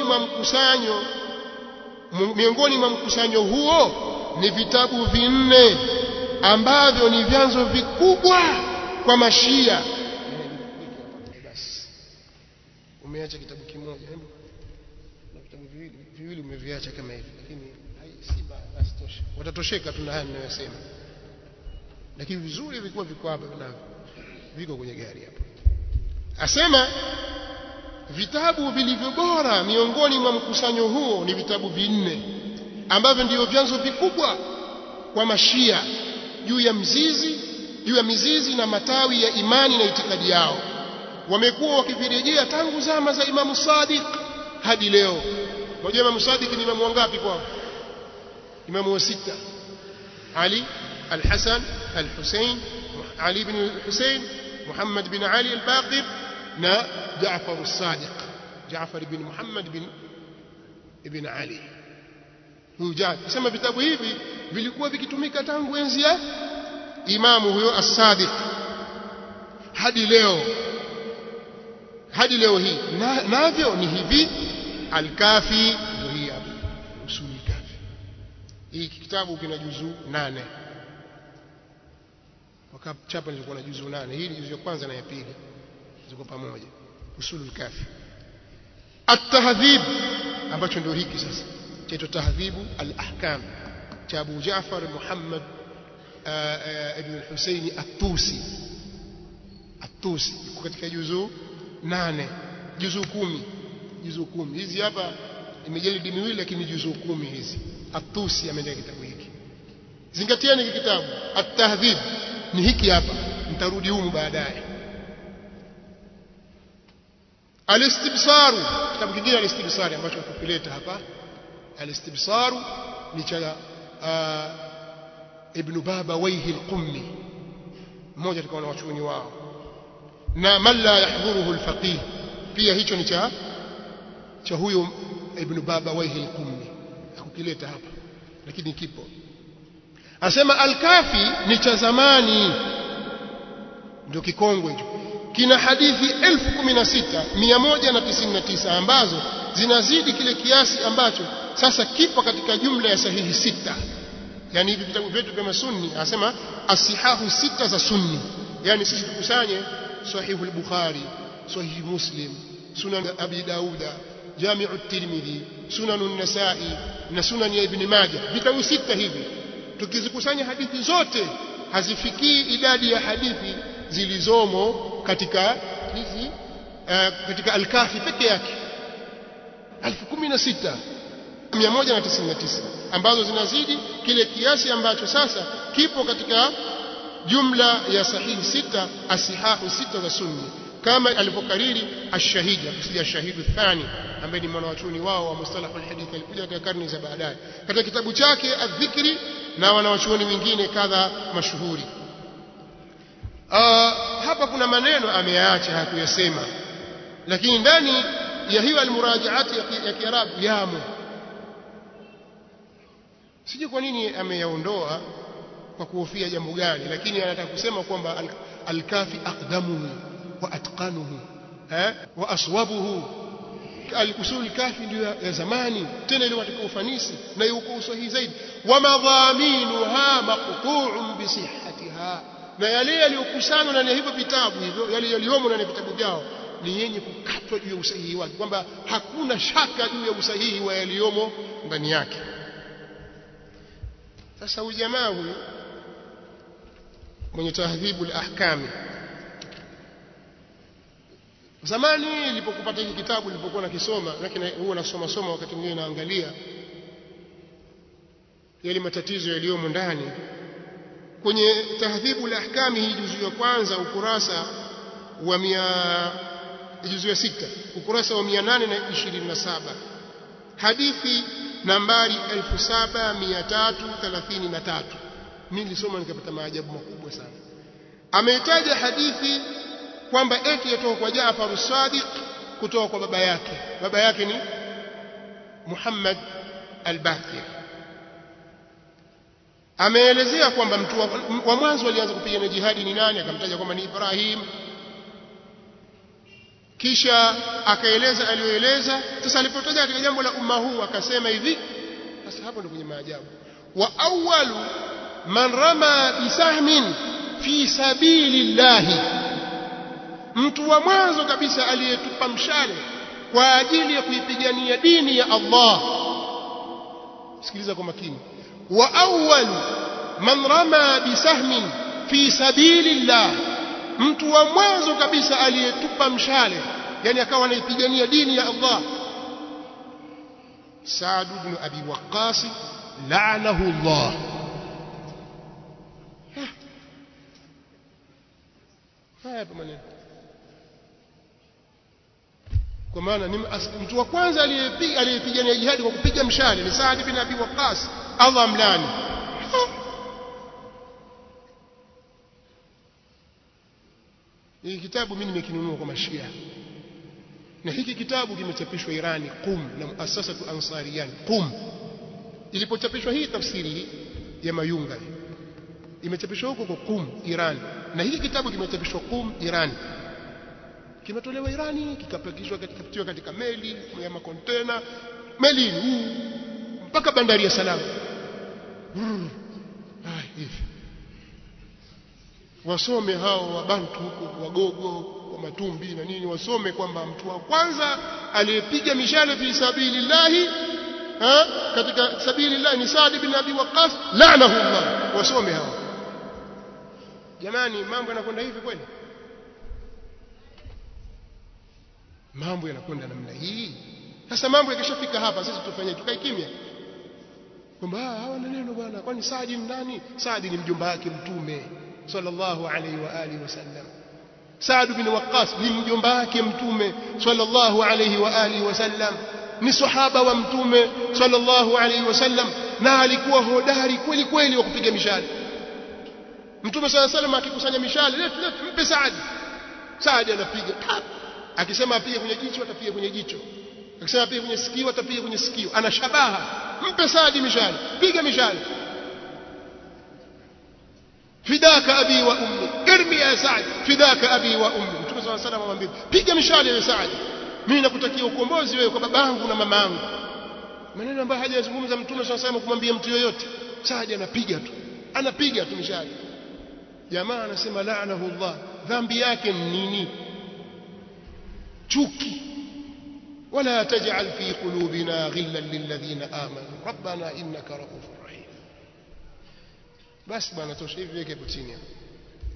mwa mkusanyo huo ni vitabu 4 ambavyo ni vyanzo vikubwa kwa Mashia. Basi umeacha kitabu kimoja, na vitabu viwili umeviacha kama hivi, lakini si basi tosha, watatosheka tu na haya ninayosema. Lakini vizuri vilikuwa viko hapa na viko kwenye gari hapa. Asema vitabu vilivyo bora miongoni mwa mkusanyo huo ni vitabu 4 ambavyo ndio vyanzo vikubwa kwa Mashia juu ya mizizi na matawi ya imani na itikadi yao. Wamekuwa wakivirejea tangu zama za Imamu Sadiq hadi leo. Mmoja Imamu Sadiq ni imamu wangapi kwao? Imamu wa 6: Ali al-Hasan al-Husayn, Ali ibn al-Husayn, Muhammad bin Ali al-Baqir na Jaafar as-Sadiq, Jaafar ibn Muhammad ibn Ali. Sema vitabu hivi vilikuwa vikitumika tangu enzi ya imamu huyo as-Sadiq hadi leo hii. Navyo ni hivi: Al-Kafi, ndio hii hapa, Usul al-Kafi. Hii kitabu kina juzuu 8, wakachapa nilikuwa na juzuu 8. Hii ni juzuu ya kwanza na ya pili ziko pamoja, Usul al-Kafi. At-Tahdhib, ambacho ndio hiki sasa chaitwa Tahdhibu al-Ahkam cha Abu Jaafar Muhammad ibn al-Husaini at-Tusi. Katika juzuu 8, juzuu 10. Hizi hapa imejalidi miwili, lakini juzuu 10 hizi. At-Tusi ameandika kitabu hiki. Zingatieni hiki kitabu At-Tahdhib ni hiki hapa, nitarudi humu baadaye. Al-Istibsaru, kitabu kingine Al-Istibsari ambacho tukileta hapa. Al-Istibsaru ni cha Ibn Babawayh al-Qummi, mmoja katika wanawachuoni wao, na man la yahdhuruhu al-faqih, pia hicho ni cha huyo Ibn Babawayh al-Qummi, akukileta hapa lakini kipo. Asema Al-Kafi ni cha zamani, ndio kikongwe hicho, kina hadithi 16199 ambazo zinazidi kile kiasi ambacho sasa kipo katika jumla ya sahihi 6. Yani hivi vitabu vyetu vya Sunni anasema asihahu 6 za Sunni, yani sisi tukusanye Sahihul Bukhari, Sahih Muslim, Sunan Abi Dauda, Jami'u Tirmidhi, Sunanun Nasa'i na Sunan ya Ibn Majah. Vitabu 6 hivi tukizikusanya hadithi zote hazifikii idadi ya hadithi zilizomo katika hizi katika Al-Kafi peke yake. 16199 ambazo zinazidi kile kiasi ambacho sasa kipo katika jumla ya sahihi sita, asihahu sita za sunni, kama alipokariri ash-shahidi, akusija ash-shahidu thani ambaye ni mwanachuoni wao wa mustalahu al-hadith, alikuja katika karne za baadaye katika kitabu chake adh-dhikri, na wanachuoni wengine kadha mashuhuri. Hapa kuna maneno ameyaacha hakuyasema, lakini ndani ya hiyo almurajaati ya Kiarabu yamo. Sijui kwa nini ameyaondoa, kwa kuhofia jambo gani, lakini anataka kusema kwamba al-kafi aqdamuhu wa atqanuhu wa aswabuhu. Al-usul kafi ndio ya zamani, tena ile katika ufanisi na yuko usahihi zaidi. Wa madhaminuha maqtu'un bi sihhatiha, na yale yaliyokusanywa ndani ya hivyo vitabu hivyo, yale yaliyomo ndani ya vitabu vyao ni yenye kukatwa juu ya usahihi wake, kwamba hakuna shaka juu ya usahihi wa yaliyomo ndani yake. Sasa huyu jamaa huyu mwenye tahdhibul ahkam, zamani nilipokupata hiki kitabu, nilipokuwa nakisoma, lakini huwa nasoma wakati mwingine naangalia yale matatizo yaliyomo ndani kwenye tahdhibul ahkam. Hii juzu ya kwanza ukurasa wa juzu ya 6 ukurasa wa 827, hadithi nambari 7333. Mimi nilisoma nikapata maajabu makubwa sana. Ameitaja hadithi kwamba eti yatoka kwa Jaafar as-Sadiq kutoka kwa baba yake. Baba yake ni Muhammad al-Baqir. Ameelezea kwamba mtu wa mwanzo alianza kupigana jihadi ni nani, akamtaja kwamba ni Ibrahim. Kisha akaeleza aliyoeleza. Sasa alipotaja katika jambo la umma huu akasema hivi, sasa hapo ndio kwenye maajabu. Wa awwalu man rama bisahmin fi sabilillahi, mtu wa mwanzo kabisa aliyetupa mshale kwa ajili ya kuipigania dini ya Allah. Sikiliza kwa makini. Wa awwalu man rama bisahmin fi sabilillah, mtu wa mwanzo kabisa aliyetupa mshale, yani akawa anaipigania dini ya Allah, Saad ibn Abi Waqqas la'anahu Allah. Haya maneno, kwa maana ni mtu wa kwanza aliyepigania jihadi kwa kupiga mshale ni Saad ibn Abi Waqqas, Allah mlani. Hiki kitabu mimi nimekinunua kwa Mashia, na hiki kitabu kimechapishwa Irani, Qum, na muasasatu Ansariyan Qum. Ilipochapishwa hii tafsiri hii ya Mayunga imechapishwa huko kwa Qum Iran, na hiki kitabu kimechapishwa Qum Iran, kimetolewa Irani, kikapakishwa katika meli ya makontena, meli mpaka bandari ya Salaam. Hivi wasome hao wabantu huko, wagogo wa matumbi na nini, wasome kwamba mtu wa kwanza aliyepiga mishale fi sabilillahi katika sabilillah ni Saad ibn Abi Waqqas la'anahu Allah. Wasome hao. Jamani, mambo yanakwenda hivi kweli? Mambo yanakwenda namna hii? Sasa mambo yakishafika hapa, sisi tufanye tukae kimya kwamba hawa neno bwana, kwani Saad ni nani? Saad ni mjomba wake Mtume sallallahu alayhi wa alihi wasallam. Saad bin Waqqas ni mjomba wake Mtume sallallahu alayhi wa alihi wasallam, ni sahaba wa Mtume sallallahu alayhi wasallam, na alikuwa hodari kweli kweli wa kupiga mishale. Mtume sallallahu alayhi wasallam akikusanya mishale, leta mpe Saad. Saad anapiga, akisema apige kwenye jicho atapiga kwenye jicho, akisema apige kwenye sikio atapiga kwenye sikio. Ana shabaha, mpe Saad mishale, piga mishale. Fidaka abi wa ummi, irmi ya Saad, fidaka abi wa ummi. Mtume sallallahu alayhi wasallam amwambia, piga mishale ya Saad, mimi nakutakia ukombozi wewe kwa babangu na mamangu. Maneno ambayo hajazungumza Mtume sallallahu alayhi wasallam kumwambia mtu yoyote. Saad anapiga tu mishale. Jamaa anasema la'anahu Allah. Dhambi yake ni nini? Chuki. Wala taj'al fi qulubina ghillan lilladhina amanu rabbana innaka ra'ufur rahim. Basi bwana, tosha hivi, weke hapo chini hapo.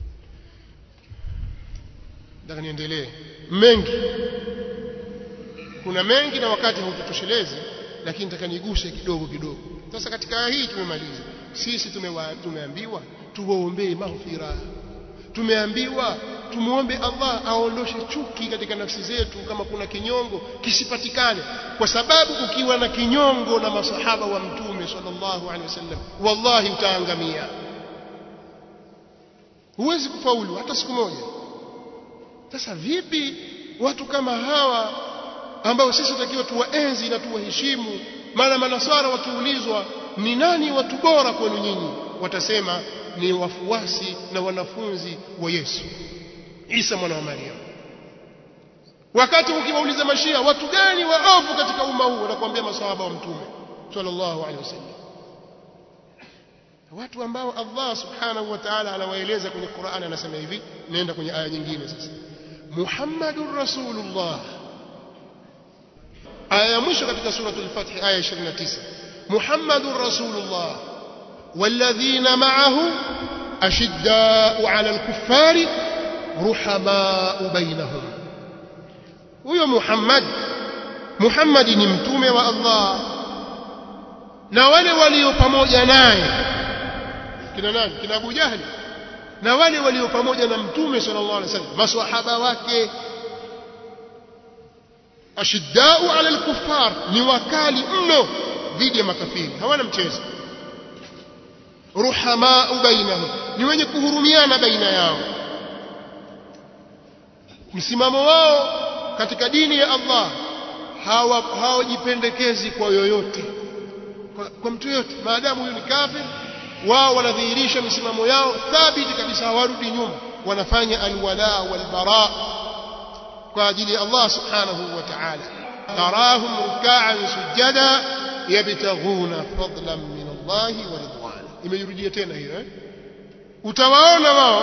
Nataka niendelee mengi. kuna mengi na wakati hautotoshelezi, lakini nataka niguse kidogo kidogo. Sasa katika aya hii tumemaliza. Sisi tumeambiwa tuwaombee maghfira, tumeambiwa tumuombe Allah aondoshe chuki katika nafsi zetu, kama kuna kinyongo kisipatikane, kwa sababu ukiwa na kinyongo na masahaba wa mtume sallallahu alaihi wasallam, wallahi utaangamia, huwezi kufaulu hata siku moja. Sasa vipi watu kama hawa ambao sisi tutakiwa tuwaenzi na tuwaheshimu? Maana manaswara wakiulizwa ni nani watu bora kwenu nyinyi, watasema ni wafuasi na wanafunzi wa Yesu Isa mwana wa Maryam. Wakati ukiwauliza mashia watu gani waovu katika umma huu, wanakuambia maswahaba wa mtume sallallahu alaihi wasallam, watu ambao Allah subhanahu wa ta'ala anawaeleza kwenye Qur'an. Anasema hivi, nenda kwenye aya nyingine sasa, Muhammadur Rasulullah, aya ya mwisho katika suratul Fath, aya 29, Muhammadur Rasulullah walladhina ma'ahu ashidda'u 'ala al-kuffari ruhama'u bainahum. Huyo Muhammad ni mtume wa Allah, na wale walio pamoja naye kina nani? Kina Abu Jahli, na wale walio pamoja na mtume sallallahu alaihi wasallam, maswahaba wake. Ashidda'u 'ala al-kuffar, ni wakali mno dhidi ya makafiri, hawana mchezo. Ruhama'u bainahum, ni wenye kuhurumiana baina yao. Msimamo wao katika dini ya Allah, hawajipendekezi kwa yoyote, kwa mtu yote, maadamu huyo ni kafir. Wao wanadhihirisha misimamo yao thabiti kabisa, hawarudi nyuma, wanafanya alwala walbara kwa ajili ya Allah subhanahu wa ta'ala. Tarahum ruk'an sujada yabtaghuna fadlan min Allah wa ridwana. Imejirudia tena hiyo Utawaona wao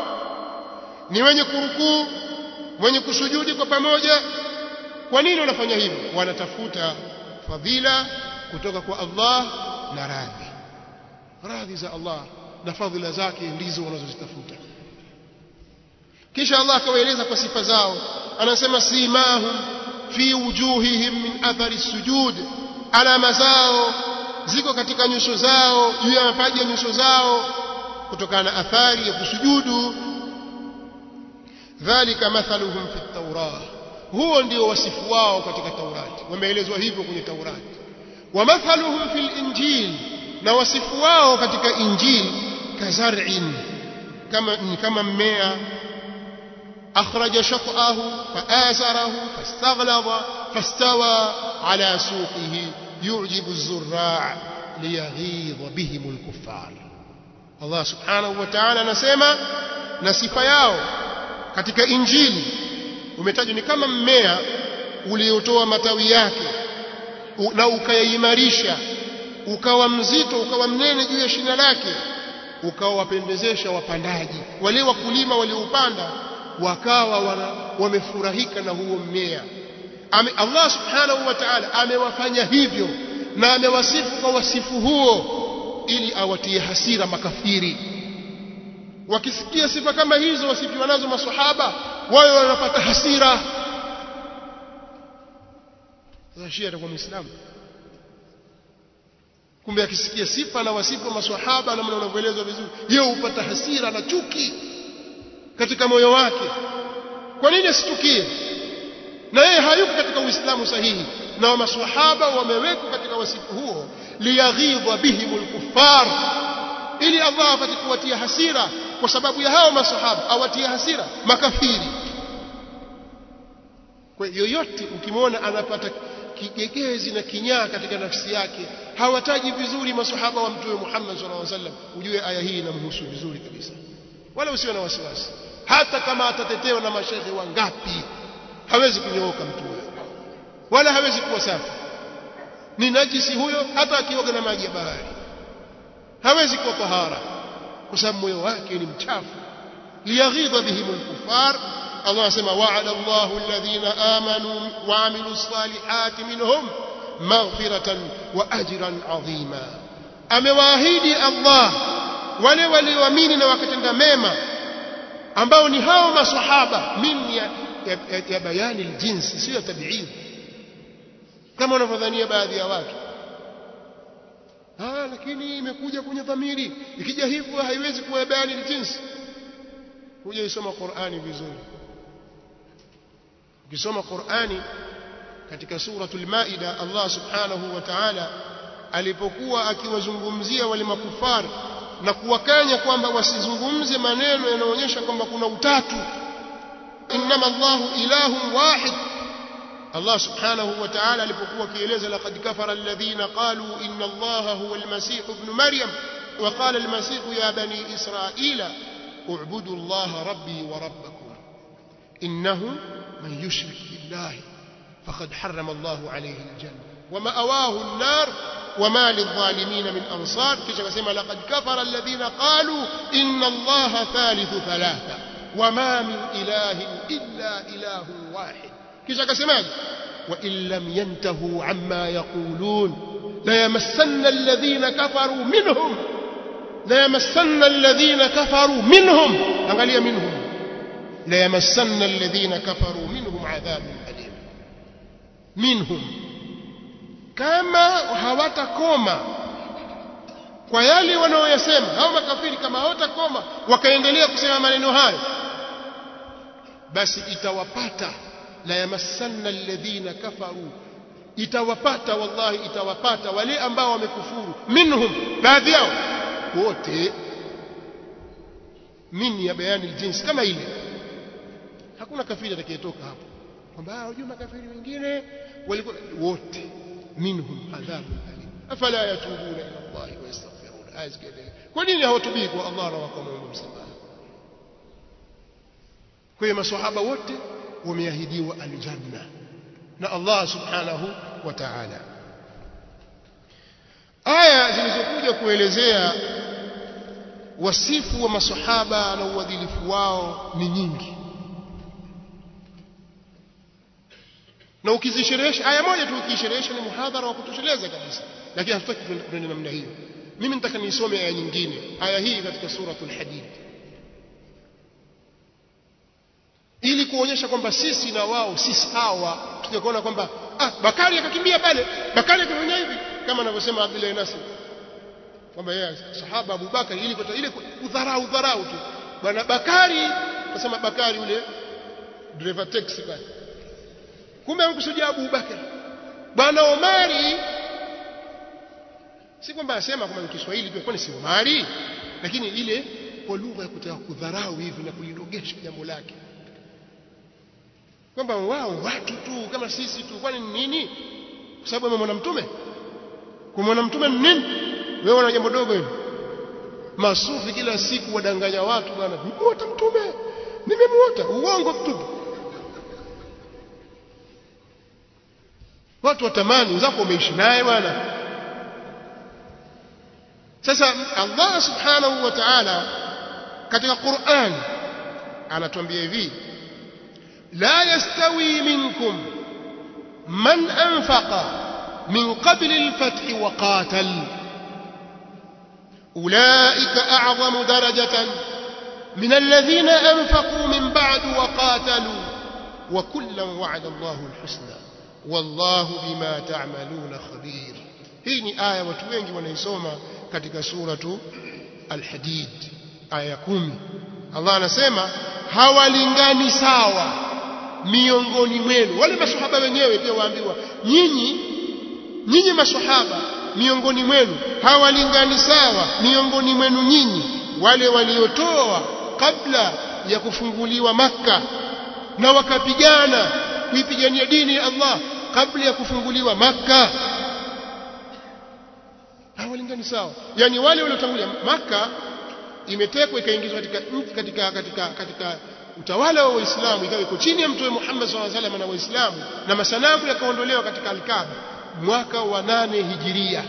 ni wenye kurukuu, wenye kusujudi kwa pamoja. Kwa nini wanafanya hivyo? Wanatafuta fadhila kutoka kwa Allah na radhi za Allah na fadhila zake ndizo wanazozitafuta. Kisha Allah akawaeleza kwa sifa zao, anasema simahum fi wujuhihim min athari sujud, alama zao ziko katika nyuso zao, juu ya mapaji ya nyuso zao, kutokana na athari ya kusujudu. Dhalika mathaluhum fi at-Taurah, huo ndio wasifu wao katika Taurati, wameelezwa hivyo kwenye Taurati. Wa mathaluhum fil Injil, na wasifu wao katika Injili, kazar'in, kama mmea, akhraja shat'ahu fa'azarahu fastaghlaba fastawa ala suqihi yu'jibu az-zurra' liyaghidha bihim al-kuffar. Allah subhanahu wa ta'ala anasema, na sifa yao katika Injili umetajwa ni kama mmea uliotoa matawi yake na ukayaimarisha, ukawa mzito, ukawa mnene juu ya shina lake, ukawapendezesha wapandaji. Wale wakulima walioupanda wakawa wamefurahika na huo mmea. Allah subhanahu wa ta'ala amewafanya hivyo na amewasifu kwa wasifu huo ili awatie hasira makafiri. Wakisikia sifa kama hizo wasifiwa nazo maswahaba, wao wanapata hasira. Sasa Shia atakuwa Muislamu? Kumbe akisikia sifa na wasifu wa maswahaba namna wanavyoelezwa vizuri, yeye hupata hasira na chuki katika moyo wake. Kwa nini asitukie? Na yeye hayuko katika Uislamu sahihi, na maswahaba wamewekwa katika wasifu huo liyaghidha bihimul kuffar, ili Allah apate kuwatia hasira kwa sababu ya hao maswahaba, awatie hasira makafiri. Kwa yoyote ukimwona anapata kigegezi na kinyaa katika nafsi yake, hawataji vizuri maswahaba wa Mtume Muhammad sallallahu alaihi wasallam, ujue aya hii inamhusu vizuri kabisa, wala usiwe na wasiwasi. Hata kama atatetewa na mashehe wangapi, hawezi kunyooka mtu huyo, wala hawezi kuwa safi. Ni najisi huyo, hata akioga na maji ya bahari hawezi kuwa tahara, kwa sababu moyo wake ni mchafu. Liyaghidha bihimul kuffar. Allah anasema, wa'ada Allahu alladhina amanu wa amilus salihati minhum maghfiratan wa ajran 'azima. Amewaahidi Allah wale walioamini na wakatenda mema, ambao ni hao maswahaba. Min ya bayani aljinsi, sio tabi'id. kama wanavyodhania baadhi ya watu. Lakini imekuja kwenye dhamiri, ikija hivyo haiwezi kuwa bayani jinsi. Kuja isoma Qur'ani vizuri. Ukisoma Qur'ani katika suratul Maida, Allah subhanahu wa ta'ala alipokuwa akiwazungumzia wale makufari na kuwakanya kwamba wasizungumze maneno yanayoonyesha kwamba kuna utatu, innama Allahu ilahun wahid. Allah subhanahu wa ta'ala alipokuwa akieleza laqad kafara alladhina qalu inna Allaha huwa al-masih ibn Maryam wa qala al-masih ya bani Israila u'budu Allaha rabbi wa rabbakum innahu man yushrik billahi faqad harrama Allahu alayhi al-jannah wa ma'awahu an-nar wa ma lidh-dhalimin min ansar. Kisha akasema laqad kafara alladhina qalu inna Allaha thalithu thalatha wa ma min ilahin illa ilahun wahid. kisha akasemaje wa illam yantahu amma yaqulun la yamassanna alladhina kafaru minhum la yamassanna alladhina kafaru minhum, angalia minhum, la yamassanna alladhina kafaru minhum adhabun alim. Minhum, kama hawatakoma kwa yale wanaoyasema hao makafiri, kama hawatakoma wakaendelea kusema maneno hayo, basi itawapata la yamassanna alladhina kafaru, itawapata, wallahi itawapata wale ambao wamekufuru, minhum, baadhi yao, wote. Min ya bayani aljinsi, kama ile hakuna kafiri atakayetoka hapo kwamba unajua makafiri wengine walikuwa wote. Minhum adhabun alim afala yatubuna ila Allah wa yastaghfiruna. azkadha, kwa nini hawatubii kwa Allah na wakamwomba msamaha? Kwa hiyo maswahaba wote wameahidiwa aljanna na Allah subhanahu wa ta'ala. Aya zilizokuja kuelezea wasifu wa maswahaba na uadilifu wao ni nyingi, na ukizisherehesha aya moja tu, ukisherehesha ni muhadhara wa kutosheleza kabisa, lakini hatutaki tuende namna hiyo. Mimi nataka nisome aya nyingine, aya hii katika suratul Hadid, ili kuonyesha kwamba sisi na wao si sawa. Tukiona kwamba Bakari akakimbia pale, Bakari akafanya hivi, kama anavyosema Abdullah Nasir kwamba yeye sahaba Abu Bakari, ili kwa ile udharau tu bwana Bakari, nasema Bakari yule driver taxi pale, kumbe amkusudia Abu Bakari. Bwana Omari, si kwamba asema kama ni Kiswahili tu, kwani si Omari, lakini ile kwa lugha ya kutaka kudharau hivi na kulidogesha jambo lake, kwamba wao watu tu kama sisi tu, kwani nini? Kwa sababu amemwona mtume. Kumwona mtume ni nini? Wewe una jambo dogo hili. Masufi kila siku wadanganya watu, bwana nimemuota mtume, nimemuota. Uongo mtume. Watu watamani wenzako umeishi naye bwana. Sasa Allah subhanahu wa ta'ala katika Qur'an anatuambia hivi: لا يستوي منكم من أنفق من قبل الفتح وقاتل أولئك أعظم درجة من الذين أنفقوا من بعد وقاتلوا وكلا وعد الله الحسنى والله بما تعملون خبير. hii ni aya watu wengi wanaisoma katika suratu Al-Hadid aya 10. Allah anasema hawalingani sawa miongoni mwenu. Wale maswahaba wenyewe pia waambiwa, nyinyi maswahaba miongoni mwenu hawalingani sawa miongoni mwenu nyinyi wale waliotoa kabla ya kufunguliwa Makka na wakapigana kuipigania dini ya Allah kabla ya kufunguliwa Makka. Hawalingani sawa, yani wale waliotangulia. Makka imetekwa ikaingizwa katika utawala wa Uislamu, ikawa iko chini ya Mtume Muhammad sallallahu alaihi wasallam na Waislamu, na masanamu yakaondolewa katika Al-Kaaba mwaka wa 8 Hijiria.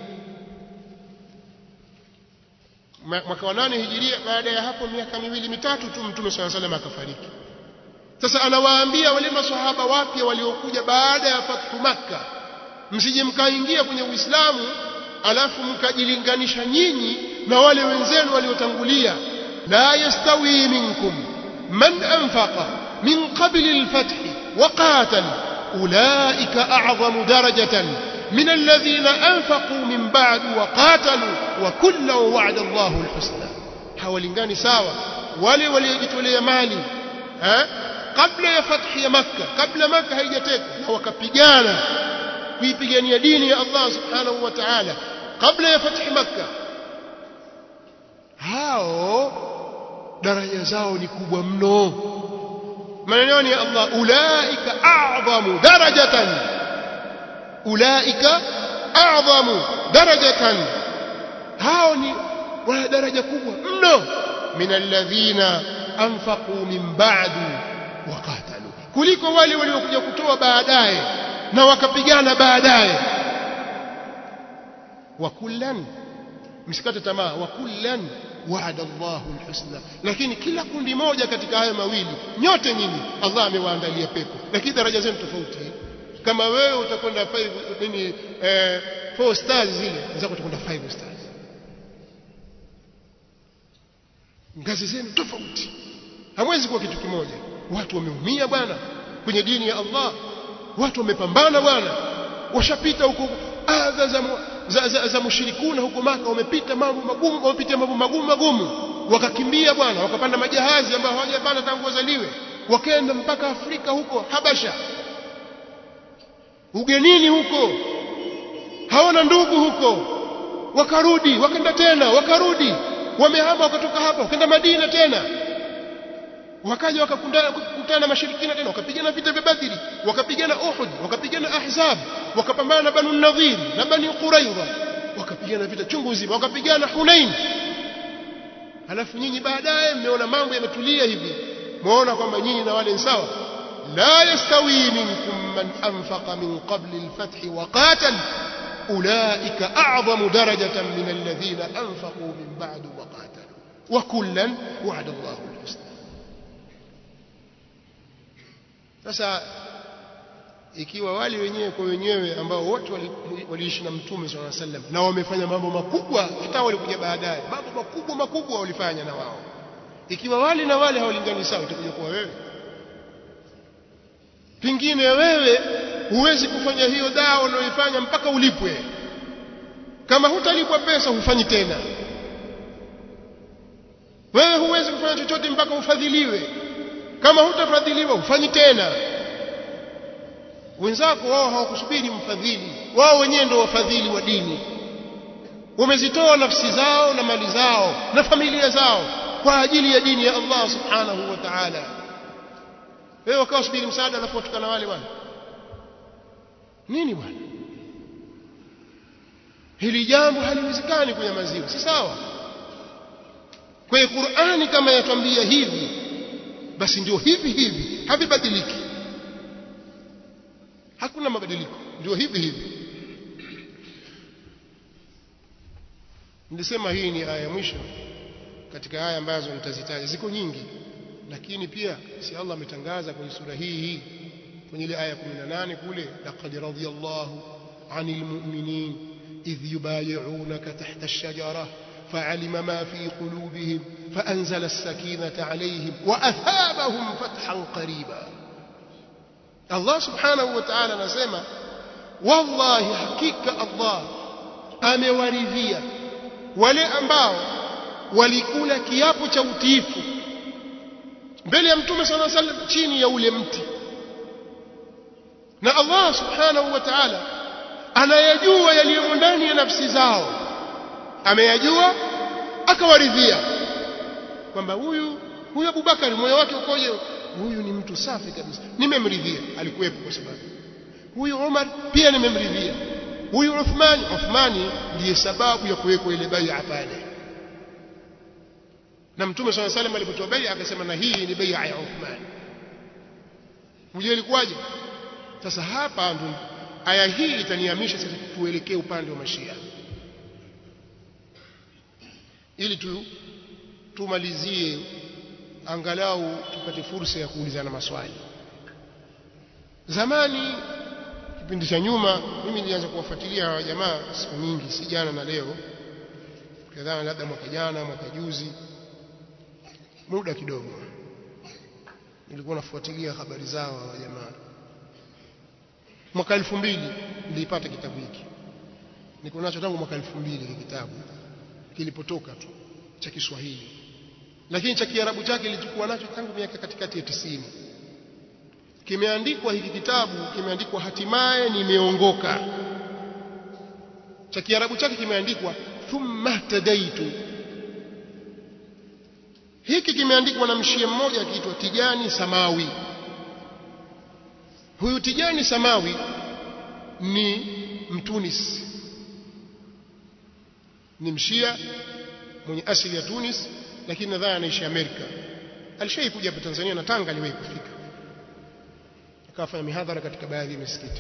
Mwaka wa 8 Hijiria. Baada ya hapo miaka 2-3 tu Mtume sallallahu alaihi wasallam akafariki. Sasa anawaambia wale maswahaba wapya waliokuja baada ya fathu Makka, msije mkaingia kwenye Uislamu alafu mkajilinganisha nyinyi na wale wenzenu waliotangulia. la yastawi minkum من أنفق من قبل الفتح وقاتل ulaika a'zamu darajatan min alladhina anfaqu min ba'du wa qatalu wa kullu wa'ada Allahu al-husna. hawalingani sawa wale waliojitolea mali kabla ya fathi ya Makkah, kabla Makkah haijatekwa, na wakapigana kuipigania dini ya Allah subhanahu wa ta'ala kabla ya fathi Makkah, hao daraja zao ni kubwa mno. maneno ya Allah, ulaika a'zamu darajatan, ulaika a'zamu darajatan, hao ni wana daraja kubwa mno, min alladhina anfaqu min ba'du wa qatalu, kuliko wale waliokuja kutoa baadaye na wakapigana baadaye. wa kullan, msikate tamaa, wa kullan wa'ada Allahu al-husna, lakini kila kundi moja katika haya mawili, nyote nyinyi Allah amewaandalia pepo, lakini daraja zenu tofauti. kama wewe utakwenda 4 stars, zile zako utakwenda 5 stars, ngazi zenu tofauti, hamwezi kuwa kitu kimoja. watu wameumia bwana kwenye dini ya Allah, watu wamepambana bwana, washapita huko adha za mushrikuna huko Maka, wamepita mambo magumu, wamepitia mambo magumu, wakakimbia bwana, wakapanda majahazi ambayo hawajapanda tangu wazaliwe, wakaenda mpaka Afrika huko Habasha, ugenini huko, hawana ndugu huko, wakarudi, wakaenda tena, wakarudi, wamehama, wakatoka hapa wakaenda Madina tena, wakaja wakakutana na mashirikina tena, wakapigana vita vya Badri, wakapigana Uhud, wakapigana Ahzab, wakapambana na Banu Nadhir na Bani Quraidha, wakapigana vita chungu nzima, wakapigana Hunain. Halafu nyinyi baadaye mmeona mambo yametulia hivi, muona kwamba nyinyi na wale ni sawa. la yastawi minkum man anfaqa min qabli al-fath wa qatal ulaika a'zamu darajatan min alladhina anfaqu min ba'du wa qatalu wa kullan wa'ada Allahu al-husna. Sasa ikiwa wale wenyewe kwa wenyewe ambao wote waliishi na Mtume SAW alaihi wasallam na wamefanya mambo makubwa, hata walikuja baadaye mambo makubwa walifanya na wao, ikiwa wale na wale hawalingani sawa, itakuja kwa wewe. Pengine wewe huwezi kufanya hiyo dawa unayoifanya mpaka ulipwe. Kama hutalipwa pesa hufanyi tena. Wewe huwezi kufanya chochote mpaka ufadhiliwe. Kama hutafadhiliwa hufanyi tena. Wenzako wao hawakusubiri mfadhili, wao wenyewe ndio wafadhili wa dini. Wamezitoa nafsi zao na mali zao na familia zao kwa ajili ya dini ya Allah subhanahu wa ta'ala. Wewe wakasubiri msaada alafu watukana wale bwana. Nini bwana? Hili jambo haliwezekani kunyamaziwa, si sawa. Kwa hiyo Qur'ani kama yatuambia hivi, basi ndio hivi, havibadiliki. Hakuna mabadiliko, ndio hivi. Nilisema hii ni aya ya mwisho katika aya ambazo nitazitaja, ziko nyingi, lakini pia si Allah ametangaza kwenye sura hii kwenye ile aya 18 kule, laqad radiyallahu 'anil mu'minin idh yubay'unaka tahta ash-shajara fa'alima ma fi qulubihim fa'anzala as-sakinata 'alayhim wa athabahum fathan qariba. Allah subhanahu wa ta'ala anasema, wallahi hakika Allah amewaridhia wale ambao walikula kiapo cha utiifu mbele ya Mtume sallallahu alaihi wasallam chini ya ule mti. Na Allah subhanahu wa ta'ala anayajua yaliyo ndani ya nafsi zao, ameyajua akawaridhia kwamba huyu Abubakar moyo wake ukoje, huyu ni mtu safi kabisa, nimemridhia, alikuwepo kwa sababu. Huyu Umar pia nimemridhia, huyu Uthmani ndiye sababu ya kuwekwa ile bai'a pale. Na Mtume صلى الله عليه وسلم alipotoa bai'a akasema, na hii ni bai'a ya Uthman. Uje ilikuwaje? Sasa hapa ndo aya hii itanihamisha sasa tuelekee upande wa Mashia, ili tumalizie angalau tupate fursa ya kuulizana maswali. Zamani kipindi cha nyuma mimi nilianza kuwafuatilia hawa jamaa siku nyingi, si jana na leo, kadhaa labda mwaka jana, mwaka juzi, muda kidogo nilikuwa nafuatilia habari zao hawa jamaa. mwaka 2000 nilipata kitabu hiki. Niko nacho tangu mwaka 2000 hiki kitabu kilipotoka tu cha Kiswahili. Lakini cha Kiarabu chake nilichukua nacho tangu miaka katikati ya 90. Kimeandikwa hiki kitabu, kimeandikwa hatimaye nimeongoka. Cha Kiarabu chake kimeandikwa thumma tadaitu. Hiki kimeandikwa na mshia mmoja akiitwa Tijani Samawi. Huyu Tijani Samawi ni Mtunis, ni mshia mwenye asili ya Tunis, lakini nadhani anaishi Amerika. Alishawahi kuja hapa Tanzania na Tanga aliwahi kufika, akafanya mihadhara katika baadhi ya misikiti,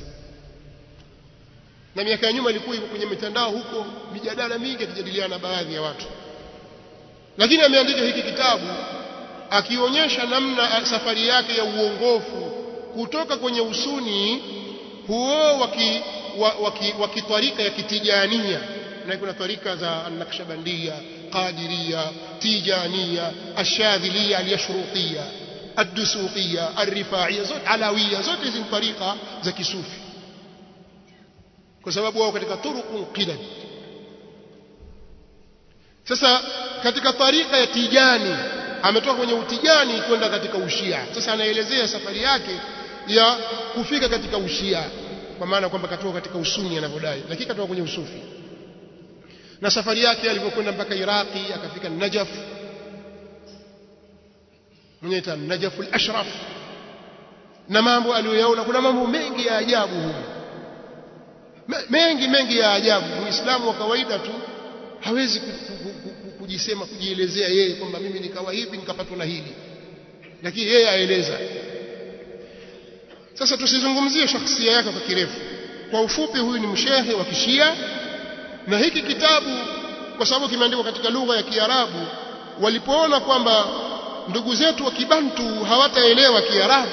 na miaka ya nyuma ilikuwa iko kwenye mitandao huko, mijadala mingi akijadiliana na baadhi ya watu. Lakini ameandika hiki kitabu akionyesha namna safari yake ya uongofu kutoka kwenye usuni huo wa kitarika ya kitijania, na kuna tarika za Naqshbandia, Qadiria, Tijania, Ashadhilia, Al-Yashruqia, Ad-Dusuqia, Ar-Rifa'ia, zote Alawia, zote hizi tarika za kisufi, kwa sababu wao katika turuqun qidad. Sasa katika tarika ya Tijani ametoka kwenye utijani kwenda katika ushia. Sasa anaelezea safari yake ya kufika katika ushia, kwa maana kwamba katoka katika usuni anavyodai, lakini katoka kwenye usufi. Na safari yake alipokwenda mpaka Iraki, akafika Najaf, mwenyeita Najaf al-Ashraf, na mambo aliyoyaona. Kuna mambo mengi ya ajabu huko, mengi ya ajabu. Muislamu wa kawaida tu hawezi kujisema, kujielezea yeye kwamba mimi nikawa hivi nikapatwa na hili, lakini yeye aeleza. Sasa tusizungumzie shakhsia yake kwa kirefu. Kwa ufupi, huyu ni mshehe wa Kishia, na hiki kitabu kwa sababu kimeandikwa katika lugha ya Kiarabu, walipoona kwamba ndugu zetu wa Kibantu hawataelewa Kiarabu,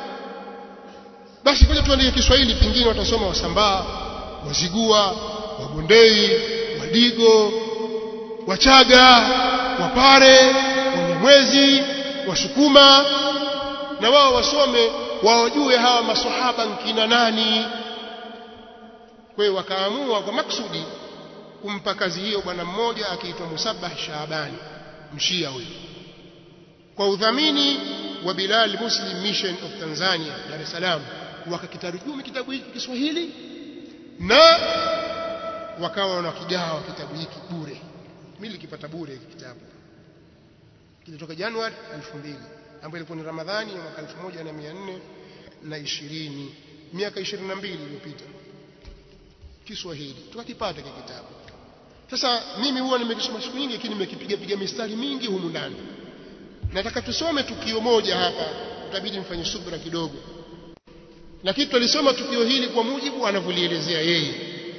basi ngoja tuandike Kiswahili, pingine watasoma Wasambaa, Wazigua, Wabondei, Wadigo, Wachaga, Wapare, Wanyamwezi, Wasukuma, na wao wasome, wajue hawa maswahaba nkina nani. Kwa hiyo wakaamua kwa maksudi kumpa kazi hiyo bwana mmoja akiitwa Musabbah Shaabani, mshia huyo, kwa udhamini wa Bilal Muslim Mission of Tanzania, Dar es Salaam. Wakakitarjumi kitabu hiki Kiswahili na wakawa wanakigawa kitabu hiki bure. Mimi nilikipata bure hiki kitabu, kilitoka Januari 2000, ambapo ilikuwa ni Ramadhani ya mwaka 1420, miaka 22 iliyopita, Kiswahili tukakipata hiki kitabu. Sasa mimi huwa nimekisoma siku nyingi, lakini nimekipiga mistari mingi humu ndani. Nataka tusome tukio moja hapa, utabidi mfanye subra kidogo, lakini tulisoma tukio hili kwa mujibu anavyolielezea yeye.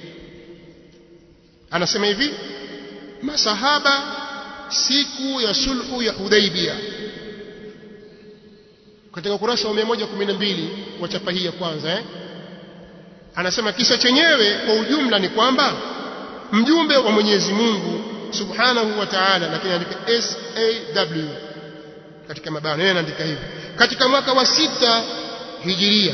Anasema hivi: masahaba siku ya sulhu ya Hudaybiyah, katika ukurasa wa 112 wa chapa hii ya kwanza. Anasema kisa chenyewe kwa ujumla ni kwamba mjumbe wa Mwenyezi Mungu Subhanahu wa Ta'ala, lakini andika SAW katika mabano, yeye anaandika hivi, katika mwaka wa 6 Hijiria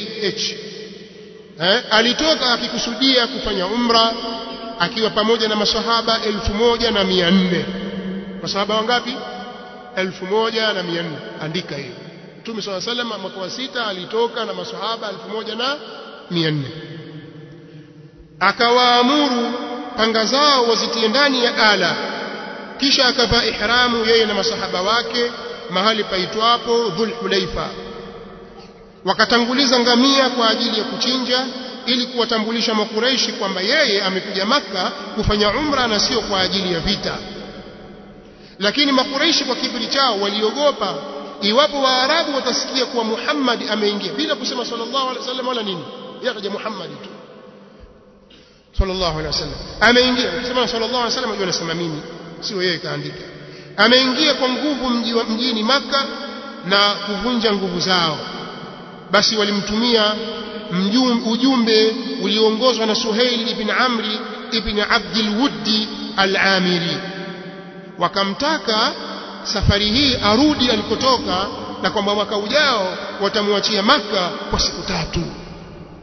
alitoka akikusudia kufanya umra akiwa pamoja na maswahaba 1400. Maswahaba wangapi? 1400. Andika hiyo. Mtume swalla sallam mwaka wa 6 alitoka na maswahaba 1400, akawaamuru panga zao wazitie ndani ya ala, kisha akavaa ihramu yeye na masahaba wake mahali paitwapo Dhul Hulaifa. Wakatanguliza ngamia kwa ajili ya kuchinja ili kuwatambulisha Makuraishi kwamba yeye amekuja Makka kufanya umra na sio kwa ajili ya vita. Lakini Makuraishi kwa kiburi chao waliogopa iwapo Waarabu watasikia kuwa Muhammad ameingia, bila kusema sallallahu alaihi wasallam wala nini, yeye ataja Muhammad tu, sallallahu alaihi wasallam ameingia. Ukisema sallallahu alaihi wasallam unajua anasema mimi, sio yeye kaandika. Ameingia kwa nguvu mjini Makka na kuvunja nguvu zao. Basi walimtumia ujumbe ulioongozwa na Suhail ibn Amri ibn Abdul Wuddi al-Amiri, wakamtaka safari hii arudi alikotoka, na kwamba mwaka ujao watamwachia Makka kwa siku 3.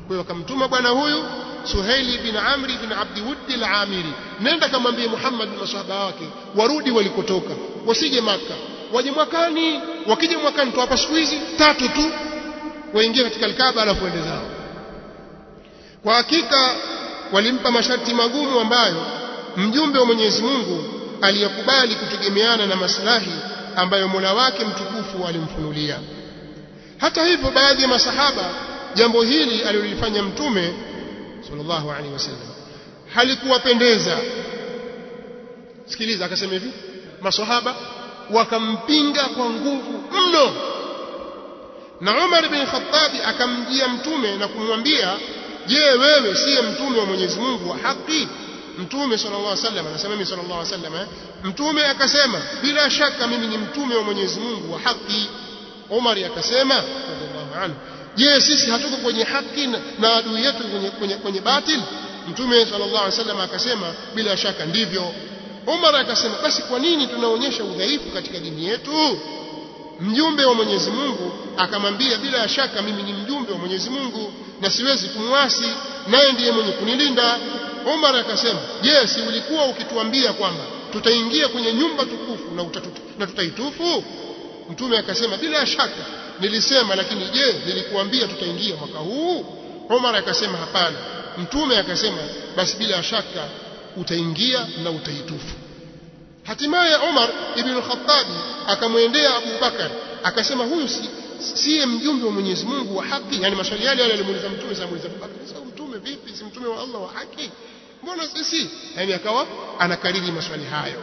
Kwa hiyo akamtuma bwana huyu Suhaili bin Amri bin Abdi Wudd al-Amiri, nenda kamwambie Muhammad na masahaba wake warudi walikotoka, wasije Maka, waje mwakani. Wakija mwakani tu hapa siku hizi 3 tu waingie katika al-Kaaba alafu waende zao. Kwa hakika walimpa masharti magumu ambayo mjumbe wa Mwenyezi Mungu aliyakubali kutegemeana na maslahi ambayo Mola wake mtukufu alimfunulia. Hata hivyo, baadhi ya masahaba jambo hili alilofanya Mtume sallallahu alaihi wasallam halikuwapendeza. Sikiliza, akasema hivi, masahaba wakampinga kwa nguvu mno, na Umar bin Khattab akamjia Mtume na kumwambia, je, wewe siye mtume wa Mwenyezi Mungu wa haki? Mtume sallallahu alaihi wasallam anasema, mimi sallallahu alaihi wasallam, Mtume akasema, bila shaka mimi ni mtume wa Mwenyezi Mungu wa haki. Umar akasema radhiallahu anhu, je, sisi hatuko kwenye haki na adui yetu kwenye batil? Mtume sallallahu alaihi wasallam akasema, bila shaka ndivyo. Umar akasema, basi kwa nini tunaonyesha udhaifu katika dini yetu? Mjumbe wa Mwenyezi Mungu akamwambia, bila shaka mimi ni mjumbe wa Mwenyezi Mungu na siwezi kumwasi, naye ndiye mwenye kunilinda. Umar akasema, je, si ulikuwa ukituambia kwamba tutaingia kwenye nyumba tukufu na tutaitufu? Mtume akasema, bila shaka nilisema, lakini je, nilikuambia tutaingia mwaka huu? Umar akasema, hapana. Mtume akasema, basi bila shaka utaingia na utaitufu. Hatimaye Umar ibn al-Khattab akamwendea Abu Bakar akasema, huyu siye mjumbe wa Mwenyezi Mungu wa haki? Yani maswali yale alimuuliza Mtume, samuuliza Abu Bakar, sasa mtume vipi, si mtume wa Allah wa haki, mbona sisi? Yani akawa anakariri maswali hayo.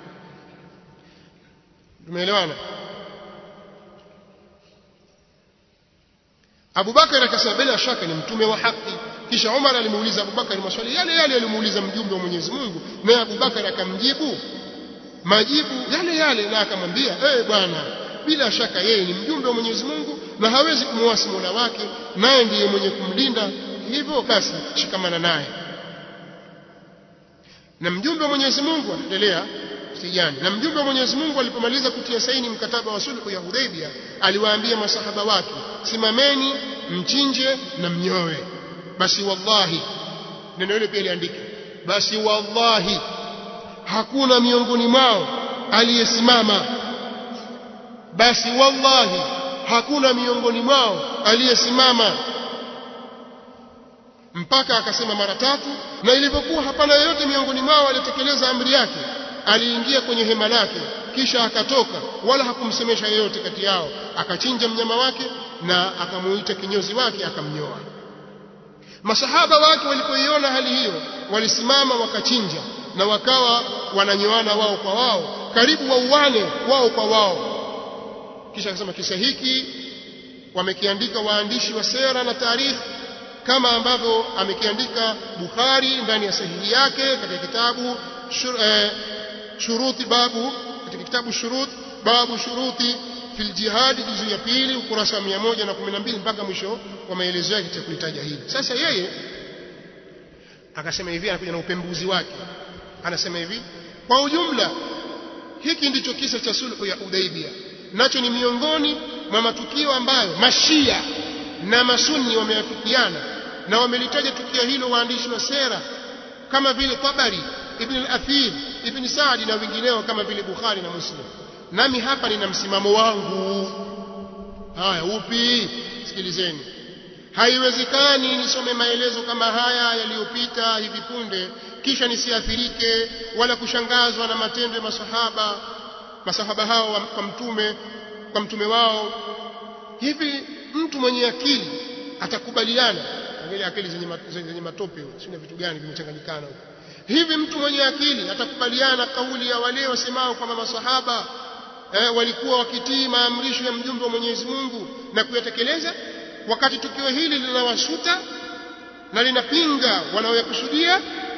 Tumeelewana? Abu Bakar akasema, bila shaka ni mtume wa haki. Kisha Umar alimuuliza Abu Bakar maswali yale yale alimuuliza mjumbe wa Mwenyezi Mungu, naye Abu Bakar akamjibu majibu yale yale, na akamwambia, bwana, bila shaka yeye ni mjumbe wa Mwenyezi Mungu na hawezi kumwasi Mola wake, naye ndiye mwenye kumlinda, hivyo basi shikamana naye. Na mjumbe wa Mwenyezi Mungu anaendelea sijani, na mjumbe wa Mwenyezi Mungu alipomaliza kutia saini mkataba wa sulhu ya Hudaybiyah, aliwaambia masahaba wake, simameni, mchinje na mnyoe. Basi wallahi, neno hilo pia liandike, basi wallahi hakuna miongoni mwao aliyesimama. Basi wallahi hakuna miongoni mwao aliyesimama, mpaka akasema mara 3. Na ilipokuwa hapana yeyote miongoni mwao aliyetekeleza amri yake, aliingia kwenye hema lake kisha akatoka, wala hakumsemesha yeyote kati yao. Akachinja mnyama wake na akamuita kinyozi wake akamnyoa. Masahaba wake walipoiona hali hiyo, walisimama wakachinja na wakawa wananyoana wao kwa wao, karibu wauane wao kwa wao. Kisha akasema, kisa hiki wamekiandika waandishi wa sera na tarikhi, kama ambavyo amekiandika Bukhari ndani ya sahihi yake katika kitabu shuruti babu, katika kitabu shurut babu shuruti fil jihad, juzu ya 2 ukurasa wa 112 mpaka mwisho wa maelezo yake ya kulitaja hili. Sasa yeye akasema hivi, anakuja na upembuzi wake, anasema hivi, kwa ujumla hiki ndicho kisa cha sulhu ya Hudaybiyah, nacho ni miongoni mwa matukio ambayo mashia na masunni wameafikiana, na wamelitaja tukio hilo waandishi wa sera kama vile Tabari, Ibn al-Athir, Ibn Sa'di na wengineo kama vile Bukhari na Muslim. Nami hapa nina msimamo wangu. Haya, upi? Sikilizeni. Haiwezekani nisome maelezo kama haya yaliyopita hivi punde kisha nisiathirike wala kushangazwa na matendo ya masahaba hao kwa mtume wao. Hivi mtu mwenye akili atakubaliana? Angalia akili zenye matope, sio vitu gani vimechanganyikana huko. Hivi mtu mwenye akili atakubaliana kauli ya wale wasemao kwamba masahaba walikuwa wakitii maamrisho ya mjumbe wa Mwenyezi Mungu na kuyatekeleza, wakati tukio hili linawasuta na linapinga wanaoyakusudia?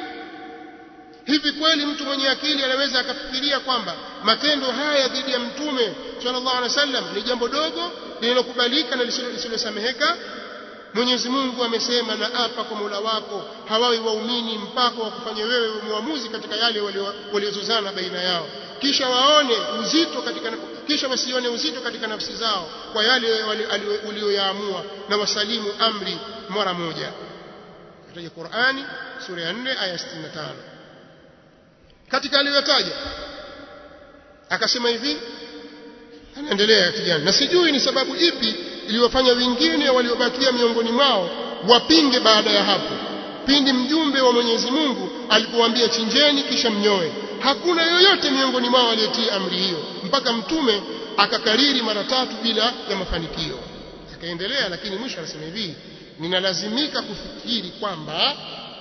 Hivi kweli mtu mwenye akili anaweza akafikiria kwamba matendo haya dhidi ya mtume sallallahu alaihi wasallam ni jambo dogo lililokubalika na lisilosameheka? Mwenyezi Mungu amesema, na apa kwa Mola wako, hawawi waumini mpaka wakufanye wewe muamuzi katika yale waliozozana baina yao, kisha waone uzito kisha wasione uzito katika nafsi zao kwa yale ulioyaamua na wasalimu amri mara moja. Katika Qur'ani sura ya 4 aya 65 katika aliyotaja akasema hivi, anaendelea kijana, na sijui ni sababu ipi iliyofanya wengine waliobakia miongoni mwao wapinge baada ya hapo, pindi mjumbe wa Mwenyezi Mungu alipowaambia chinjeni kisha mnyoe. Hakuna yoyote miongoni mwao aliyetii amri hiyo mpaka mtume akakariri mara 3 bila ya mafanikio. Akaendelea, lakini mwisho anasema hivi, ninalazimika kufikiri kwamba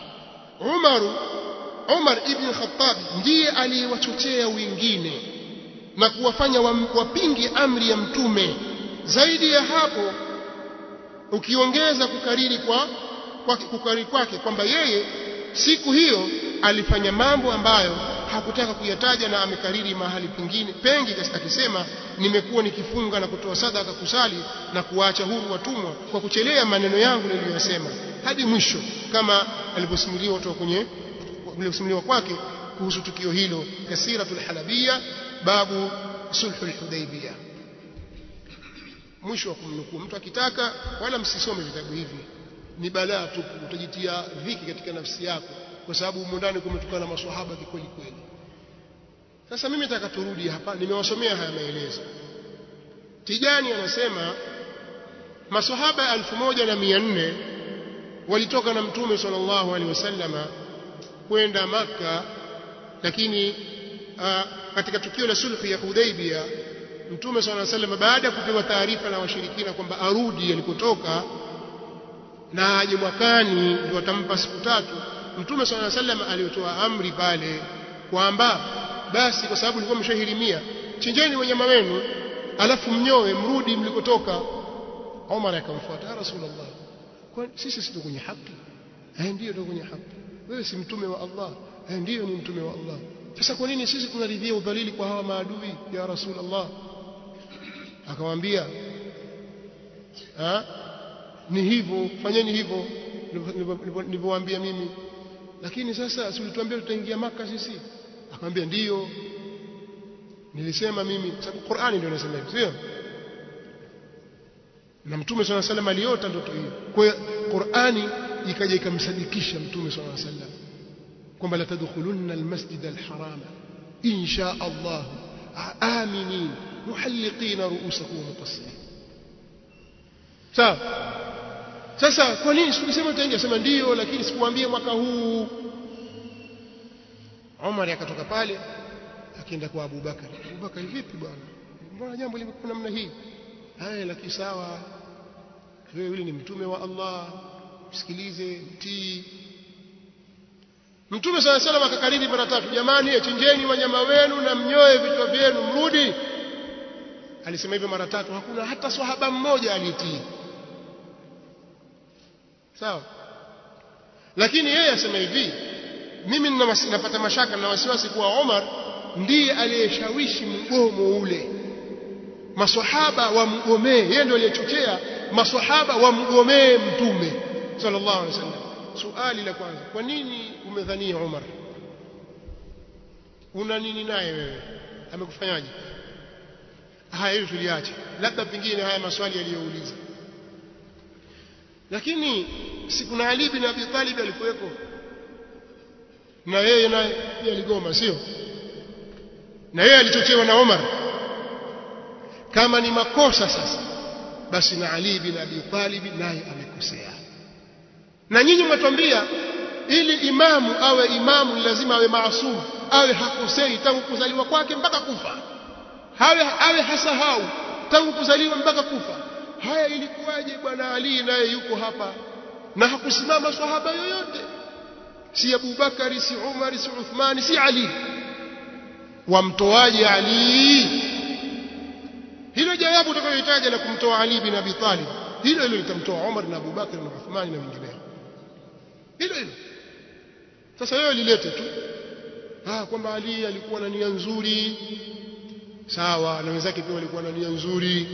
Umar ibn Khattab ndiye aliyewachochea wengine na kuwafanya wapinge amri ya mtume. Zaidi ya hapo, ukiongeza kukariri kwake kwamba yeye siku hiyo alifanya mambo ambayo hakutaka kuyataja na amekariri mahali pengi akisema, nimekuwa nikifunga na kutoa sadaka, kusali na kuacha huru watumwa kwa kuchelea maneno yangu niliyosema, hadi mwisho, kama alivyosimuliwa kwake kuhusu tukio hilo Kasiratul Halabiyya babu sulhul Hudaybiyah. Mwisho wa kumnukuu. Mtu akitaka, wala msisome vitabu hivi, ni balaa tu, utajitia dhiki katika nafsi yako, kwa sababu humo ndani kumetokana na maswahaba kweli kweli. Sasa mimi nataka turudi hapa, nimewasomea haya maelezo. Tijani anasema maswahaba 1400 walitoka na Mtume sallallahu alaihi wasallama kwenda Makka, lakini katika tukio la sulhu ya Hudaybiyah Mtume sallallahu alaihi wasallam baada ya kupewa taarifa na washirikina kwamba arudi alikotoka na aje mwakani ndio atampa siku 3, Mtume sallallahu alaihi wasallam alitoa amri pale kwamba basi, kwa sababu nilikuwa mshahirimia, chinjeni wanyama wenu alafu mnyoe mrudi mlikotoka. Umar akamfuata, ya Rasulullah, kwa sisi sio kwenye haki? Ndio ndio kwenye haki. Wewe si mtume wa Allah? Ndio ni mtume wa Allah. Sasa kwa nini sisi tunaridhia udhalili kwa hawa maadui ya Rasulullah? Akamwambia, ni hivyo, fanyeni hivyo nilivyowaambia mimi. Lakini sasa si ulituambia tutaingia Makka sisi? Akamwambia, ndio nilisema mimi, kwa sababu Qur'ani ndio inasema hivyo, sio? Na Mtume sallallahu alaihi wasallam aliota ndoto hiyo. Kwa hiyo Qur'ani ikaja ikamsadikisha Mtume sallallahu alaihi wasallam kwamba la tadkhulunna almasjid alharam insha Allah aminin muhalliqina ru'usakum muqassirin. Sawa. Sasa kwa nini sikusema tutaingia? Sema ndio, lakini sikuambia mwaka huu. Umar akatoka pale akaenda kwa Abu Bakar. Abu Bakar, vipi bwana, mbona jambo limekuwa namna hii? Lakini sawa, wewe yule ni mtume wa Allah, msikilize, mtii. Mtume sallallahu alaihi wasallam akakariri mara 3, jamani, chinjeni wanyama wenu na mnyoe vichwa vyenu mrudi. Alisema hivyo mara 3, hakuna hata swahaba mmoja aliyetii. Sawa. Lakini yeye asema hivi, mimi napata mashaka na wasiwasi kuwa Umar ndiye aliyeshawishi mgomo ule, maswahaba wamgomee. Yeye ndiye aliyechochea maswahaba wamgomee Mtume sallallahu alaihi wasallam. Swali la kwanza, kwa nini umedhania Umar? Una nini naye wewe? Amekufanyaje? Haya, hiyo tuliache, labda pengine haya maswali aliyouliza. Lakini si kuna Ali bin Abi Talib alikuweko, na yeye naye aligoma, sio? Na yeye alichochewa na Umar. Kama ni makosa sasa, basi na Ali bin Abi Talib naye amekosea. Na nyinyi mtatuambia ili imamu awe imamu lazima awe maasum, awe hakosei tangu kuzaliwa kwake mpaka kufa, awe hasahau tangu kuzaliwa mpaka kufa. Haya, ilikuwaje bwana Ali naye yuko hapa na hakusimama sahaba yoyote? Si Abu Bakari, si Umar, si Uthman, si Ali. Wamtoaje Ali? Hilo jawabu utakayohitaji la kumtoa Ali bin Abi Talib, hilo litamtoa Umar na Abu Bakar na Uthman na wengineo. Hilo sasa wewe lilete tu kwamba Ali alikuwa na nia nzuri, sawa, na wenzake pia walikuwa na nia nzuri.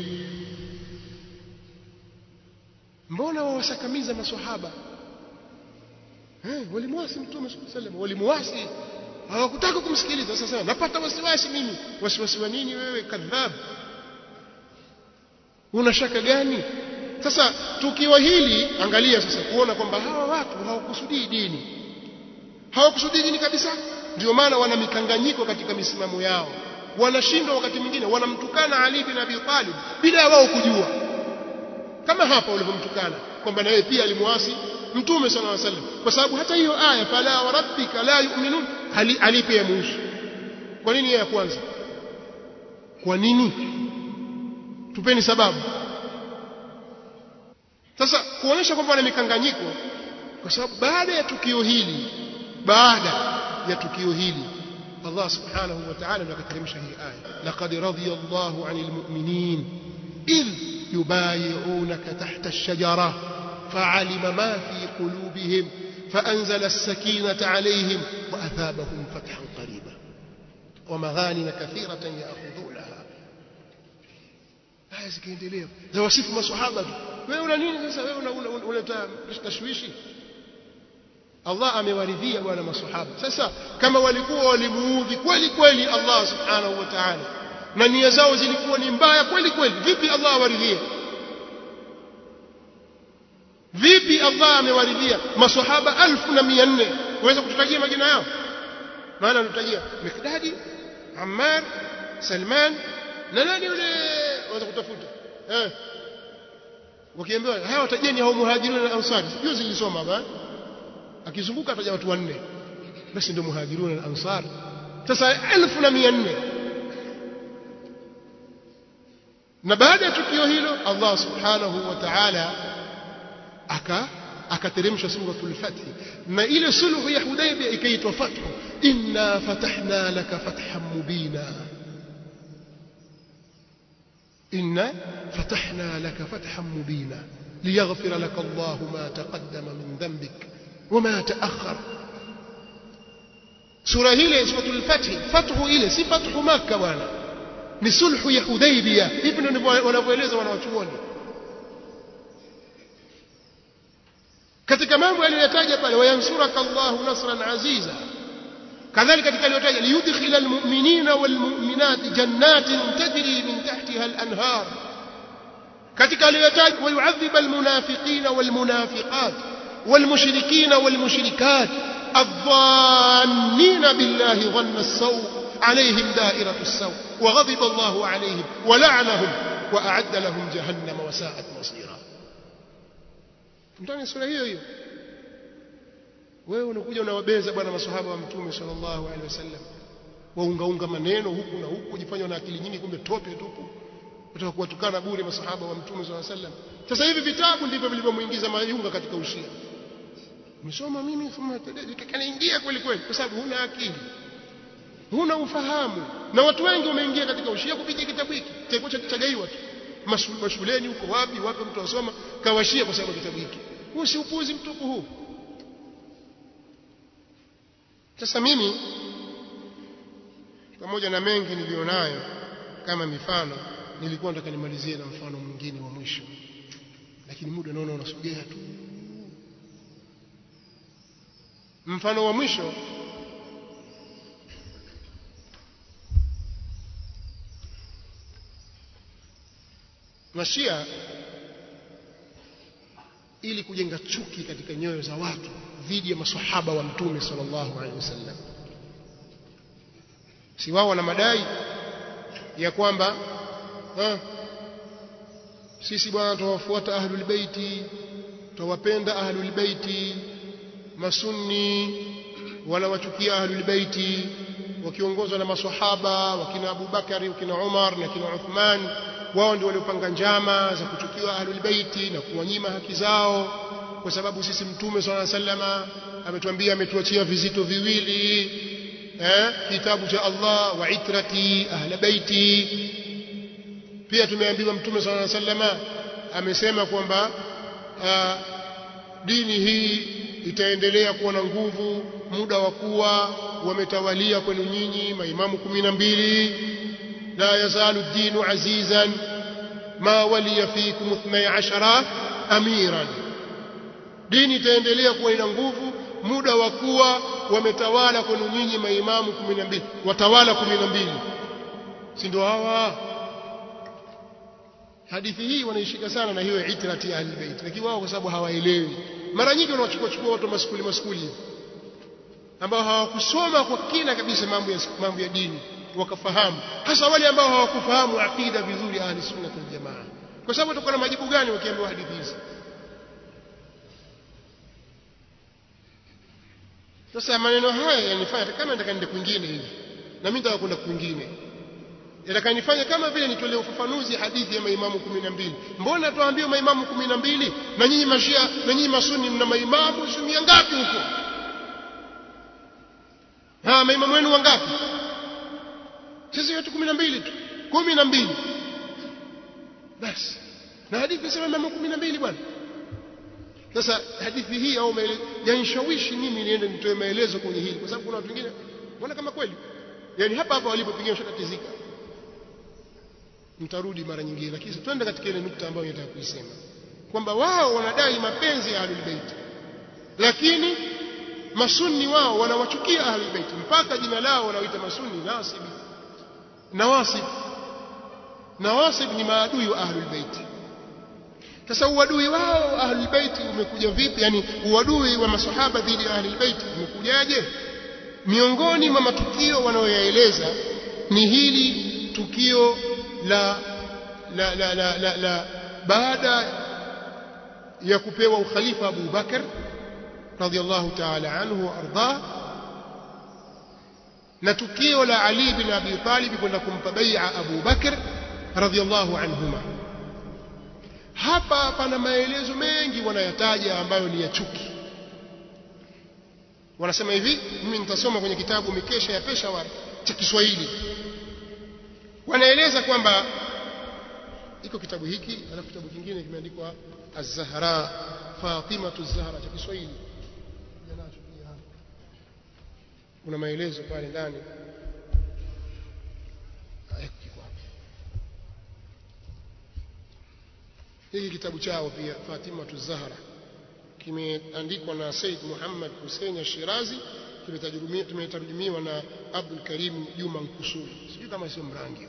Mbona wawasakamiza maswahaba? Walimwasi Mtume sallallahu alaihi wasallam, walimwasi, hawakutaka kumsikiliza. Sasa napata wasiwasi mimi. Wasiwasi wa nini wewe kadhab? Una shaka gani? Sasa tukiwa hili, angalia sasa kuona kwamba hawa watu hawakusudii dini. Hawakusudii dini kabisa. Ndio maana wana mikanganyiko katika misimamo yao. Wanashindwa wakati mwingine, wanamtukana Ali bin Abi Talib bila wao kujua. Kama hapa walivyomtukana kwamba na yeye pia alimuasi Mtume sallallahu alaihi wasallam, kwa sababu hata hiyo aya fala wa rabbika la yu'minun Ali pia muhusu. Kwa nini yeye ya kwanza? Kwa nini? Tupeni sababu. Sasa kuonesha kwamba wana mikanganyiko, kwa sababu baada ya tukio hili Allah subhanahu wa ta'ala akateremsha hii aya, laqad radiyallahu 'anil mu'minin idh yubayi'unaka tahta ash-shajara fa'alima ma fi qulubihim فأنزل السكينة عليهم وأثابهم فتحا قريبا ومغانم كثيرة يأخذونها. هذا كيندليه ده وصف maswahaba. Wewe una nini sasa? Wewe unaleta tashwishi. Allah amewaridhia bwana maswahaba. Sasa kama walikuwa walimuudhi kweli kweli Allah subhanahu wa ta'ala na nia zao zilikuwa ni mbaya kweli kweli, vipi Allah awaridhie? Vipi Allah amewaridhia maswahaba 1400? Unaweza kututajia majina yao? Maana unatajia Mikdadi, Ammar, Salman na nani yule unaweza kutafuta wakiambiwa hawa watajeni hao muhajirun na ansari. Juzi nilisoma hapa akizunguka ataja watu 4 basi ndio muhajirun na ansar. Sasa 1400. Na baada ya tukio hilo Allah subhanahu wa ta'ala akateremsha suratul Fath, na ile sulhu ya Hudaybiyah ikaitwa Fathu. Inna fatahna laka fathan mubina, inna fatahna laka fathan mubina liyaghfira laka Allahu ma taqaddama min dhanbik wama ta'akhkhar. Sura ile suratul Fath, fathu ile si fathu Makkah bwana, ni sulhu ya Hudaybiyah. Hivi ndivyo wanavyoeleza wanawachuoni. Katika mambo aliyotaja pale wayansuraka Allahu nasran aziza, kadhalika katika aliyotaja liyudkhila almu'minina walmu'minati jannatin tajri min tahtiha al-anhar, katika aliyotaja wayu'adhib almunafiqina walmunafiqat والمشركين والمشركات الظانين بالله ظن السوء عليهم دائرة السوء وغضب الله عليهم ولعنهم وأعد لهم جهنم وساءت مصيرا. ndani sura hiyo hiyo wewe unakuja unawabeza bwana maswahaba wa Mtume sallallahu alaihi wasallam, waungaunga maneno huku na huku, jifanya na akili nyingi, kumbe tope tupu, utaka kuwatukana bure maswahaba wa Mtume sallallahu alaihi wasallam. Sasa hivi vitabu ndivyo vilivyomuingiza Mayunga katika ushia. Umesoma mimi soma kanaingia kweli kweli, kwa sababu huna akili, huna ufahamu. Na watu wengi wameingia katika ushia kupitia kitabu hiki chagaiwa tu mashuleni huko wapi mtu asoma kawashia kwa sababu kitabu hiki. Huu si upuzi mtupu huu. Sasa mimi pamoja na mengi nilionayo kama mifano, nilikuwa nataka nimalizie na mfano mwingine wa mwisho, lakini muda naona unasogea tu. Mfano wa mwisho Mashia ili kujenga chuki katika nyoyo za watu dhidi ya maswahaba wa Mtume sallallahu alaihi wasallam. Si wao wana madai ya kwamba sisi bwana tuwafuata ahlul baiti, tuwapenda ahlul baiti, masunni wala wachukia ahlul baiti, wakiongozwa na maswahaba wakina Abu Bakari, wakina Umar na kina Uthman. Wao ndio waliopanga njama za kuchukia ahlul baiti na kuwanyima haki zao, kwa sababu sisi Mtume sallallahu alaihi wasallam ametuambia, ametuachia vizito viwili, kitabu cha Allah wa itrati ahli baiti. Pia tumeambiwa Mtume sallallahu alaihi wasallam amesema kwamba dini hii itaendelea kuwa na nguvu muda wa kuwa wametawalia kwenu nyinyi maimamu 12. لا يزال الدين عزيزا ما ولي فيكم 12 أميرا. dini itaendelea kuwa ina nguvu muda wa kuwa wametawala kwenu nyinyi maimamu 12. Watawala 12 si ndio hawa? hadithi hii wanaishika sana na hiyo itirati ya Ahlulbayt, lakini wao kwa sababu hawaelewi, mara nyingi wanachukua watu maskuli ambao hawakusoma kwa kina kabisa mambo ya dini wakafahamu, hasa wale ambao hawakufahamu aqida vizuri ahli sunna wal jamaa. Kwa sababu tutakuwa na majibu gani wakiambiwa hadithi hizi? Sasa maneno haya yanifanya kama nataka niende kwingine hivi, na mimi nataka kwenda kwingine, yatakanifanya kama vile nitolee ufafanuzi hadithi ya maimamu 12. Mbona tuambiwe maimamu 12 na nyinyi mashia na nyinyi masuni mna maimamu sumia ngapi huko? Maimamu wenu wangapi? Sisi wetu 12 tu, 12 basi, na hadithi inasema maimamu 12 bwana. Sasa hadithi hii au yanishawishi mimi niende nitoe maelezo kwenye hili, kwa sababu kuna watu wengine wana kama kweli, yani hapa walipopigia shakatizika. Mtarudi mara nyingine, lakini twende katika ile nukta ambayo nataka kuisema, kwamba wao wanadai mapenzi ya Ahlul Bait, lakini masunni wao wanawachukia Ahlul Bait, mpaka jina lao wanaoita masunni nawasib ni maadui wa Ahlul Bait. Sasa uadui wao Ahlul Bait umekuja vipi? Yani uadui wa masahaba dhidi ya Ahlul Bait umekujaje? Miongoni mwa matukio wanayoyaeleza ni hili tukio la baada ya kupewa ukhalifa Abu Bakar radhiyallahu ta'ala anhu wa arda, na tukio la Ali bin Abi Talib kwenda kumpa bai'a Abu Bakar radhiyallahu anhuma. Hapa pana maelezo mengi wanayataja ambayo ni ya chuki. Wanasema hivi, mimi nitasoma kwenye kitabu Mikesha ya Peshawar cha Kiswahili. Wanaeleza kwamba iko kitabu hiki, alafu kitabu kingine kimeandikwa Az-Zahra, Fatimatu Az-Zahra cha Kiswahili. Janacho pia hapa. Kuna maelezo pale ndani. Hiki kitabu chao pia Fatimatu Az-Zahra kimeandikwa na Said Muhammad Hussein Al-Shirazi, kimetarjumiwa na Abdul Karim Juma Nkusuri. Sijui kama sio Mrangi.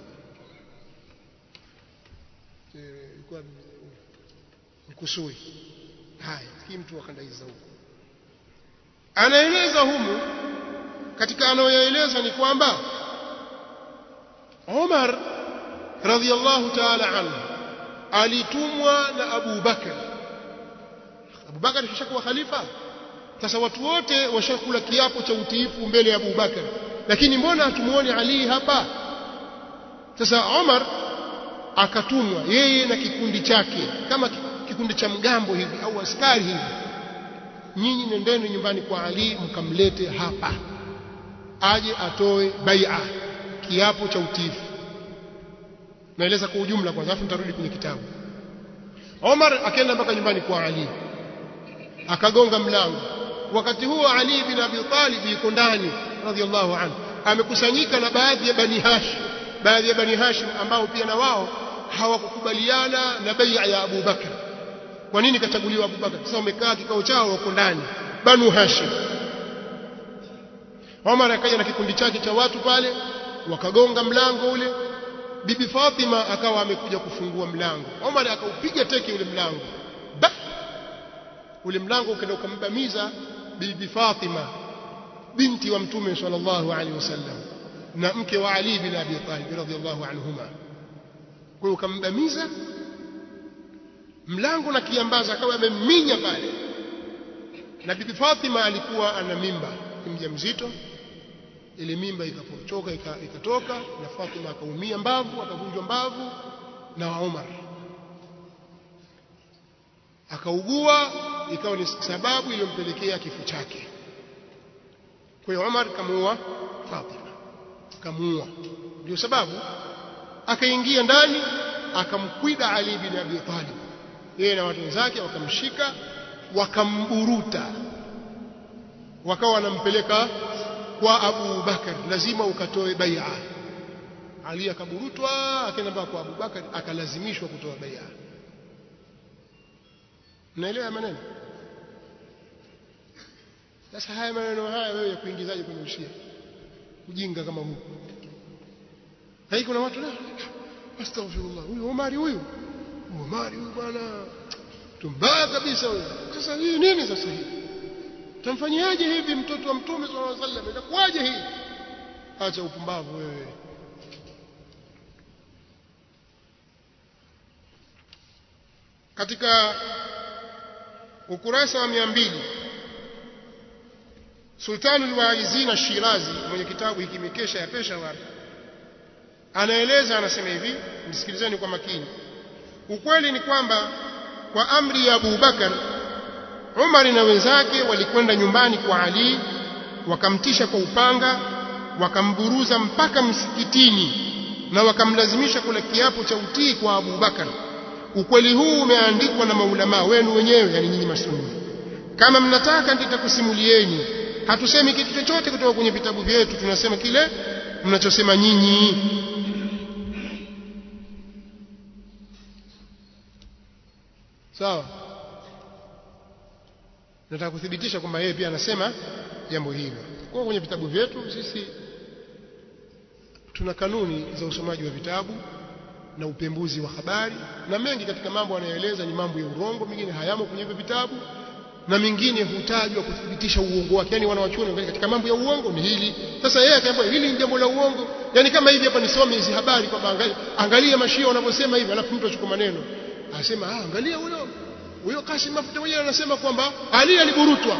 Ilikuwa Nkusuri. Haya, hii mtu akandaiza huko. Anaeleza humu, katika anayoeleza ni kwamba Umar radhiyallahu ta'ala anhu alitumwa na Abu Bakar. Abu Bakar kishakuwa khalifa. Sasa watu wote washakula kiapo cha utiifu mbele ya Abu Bakar, lakini mbona hatumuone Ali hapa? Sasa Umar akatumwa yeye na kikundi chake, kama kikundi cha mgambo hivi au askari hivi, nyinyi nendeni nyumbani kwa Ali mkamlete hapa aje atoe bai'a, kiapo cha utiifu. Naeleza kwa ujumla kwanza, afu nitarudi kwenye kitabu. Umar akaenda mpaka nyumbani kwa Ali, akagonga mlango. Wakati huo Ali bin Abi Talib yuko ndani radhiyallahu anhu, amekusanyika na baadhi ya Bani Hashim ambao pia na wao hawakukubaliana na bai'a ya Abu Bakar. Kwa nini kachaguliwa Abu Bakar? Sasa wamekaa kikao chao, wako ndani Banu Hashim. Umar akaja na kikundi chake cha watu pale, wakagonga mlango ule. Bibi Fatima akawa amekuja kufungua mlango. Umar akaupiga teke ule mlango. Ule mlango ukaenda ukambamiza Bibi Fatima binti wa Mtume sallallahu alaihi wasallam na mke wa Ali bin Abi Talib radhiyallahu anhuma. Kwa hiyo ukambamiza mlango na kiambaza, akawa ameminya pale. Na Bibi Fatima alikuwa ana mimba, mjamzito. Ile mimba ikapotoka ikatoka, na Fatima akaumia mbavu, akavunjwa mbavu na Umar akaugua, ikawa ni sababu iliyompelekea kifo chake. Kwa hiyo Umar kamuua Fatima, kamuua, ndio sababu. Akaingia ndani akamkwida Ali bin Abi Talib, yeye na watu wenzake wakamshika, wakamburuta, wakawa wanampeleka kwa Abu Bakar, lazima ukatoe bai'a. Ali akaburutwa, akaenda mpaka kwa Abu Bakar, akalazimishwa kutoa bai'a. Mnaelewa maneno? Sasa haya maneno haya wewe yakuingizaje kwenye ushia? Ujinga kama huu. Hai kuna watu la astaghfirullah, huyu Umar huyu Omari huyu bwana tumbaya kabisa huyu. Sasa hii nini sasa hii? Tamfanyaje hivi mtoto wa Mtume sallallahu alaihi wasallam? Itakuwaje hii? Acha upumbavu wewe. Katika ukurasa wa 200 Sultanul Waizin Ash-Shirazi mwenye kitabu hiki Mikesha ya Peshawar anaeleza, anasema hivi, msikilizeni kwa makini. Ukweli ni kwamba kwa amri ya Abu Bakar, Umar na wenzake walikwenda nyumbani kwa Ali, wakamtisha kwa upanga, wakamburuza mpaka msikitini na wakamlazimisha kula kiapo cha utii kwa Abu Bakar. Ukweli huu umeandikwa na maulama wenu wenyewe, yani nyinyi Masunni. Kama mnataka nitakusimulieni. Hatusemi kitu chochote kutoka kwenye vitabu vyetu, tunasema kile mnachosema nyinyi. Sawa? Nataka kuthibitisha kwamba yeye pia anasema jambo hilo. Kwa kwenye vitabu vyetu sisi tuna kanuni za usomaji wa vitabu na upembuzi wa habari, na mengi katika mambo anayoeleza ni mambo ya urongo, mengine hayamo kwenye vitabu na mengine hutajwa kuthibitisha uongo wake. Yani wanawachuoni katika mambo ya uongo ni hili. Sasa yeye akaambia hili ni jambo la uongo. Yani kama hivi hapa nisome hizi habari kwamba angalia mashia wanaposema hivi, alafu mtu achukue maneno asema angalia huyo Kasim Mafuta mwenyewe anasema kwamba Ali aliburutwa,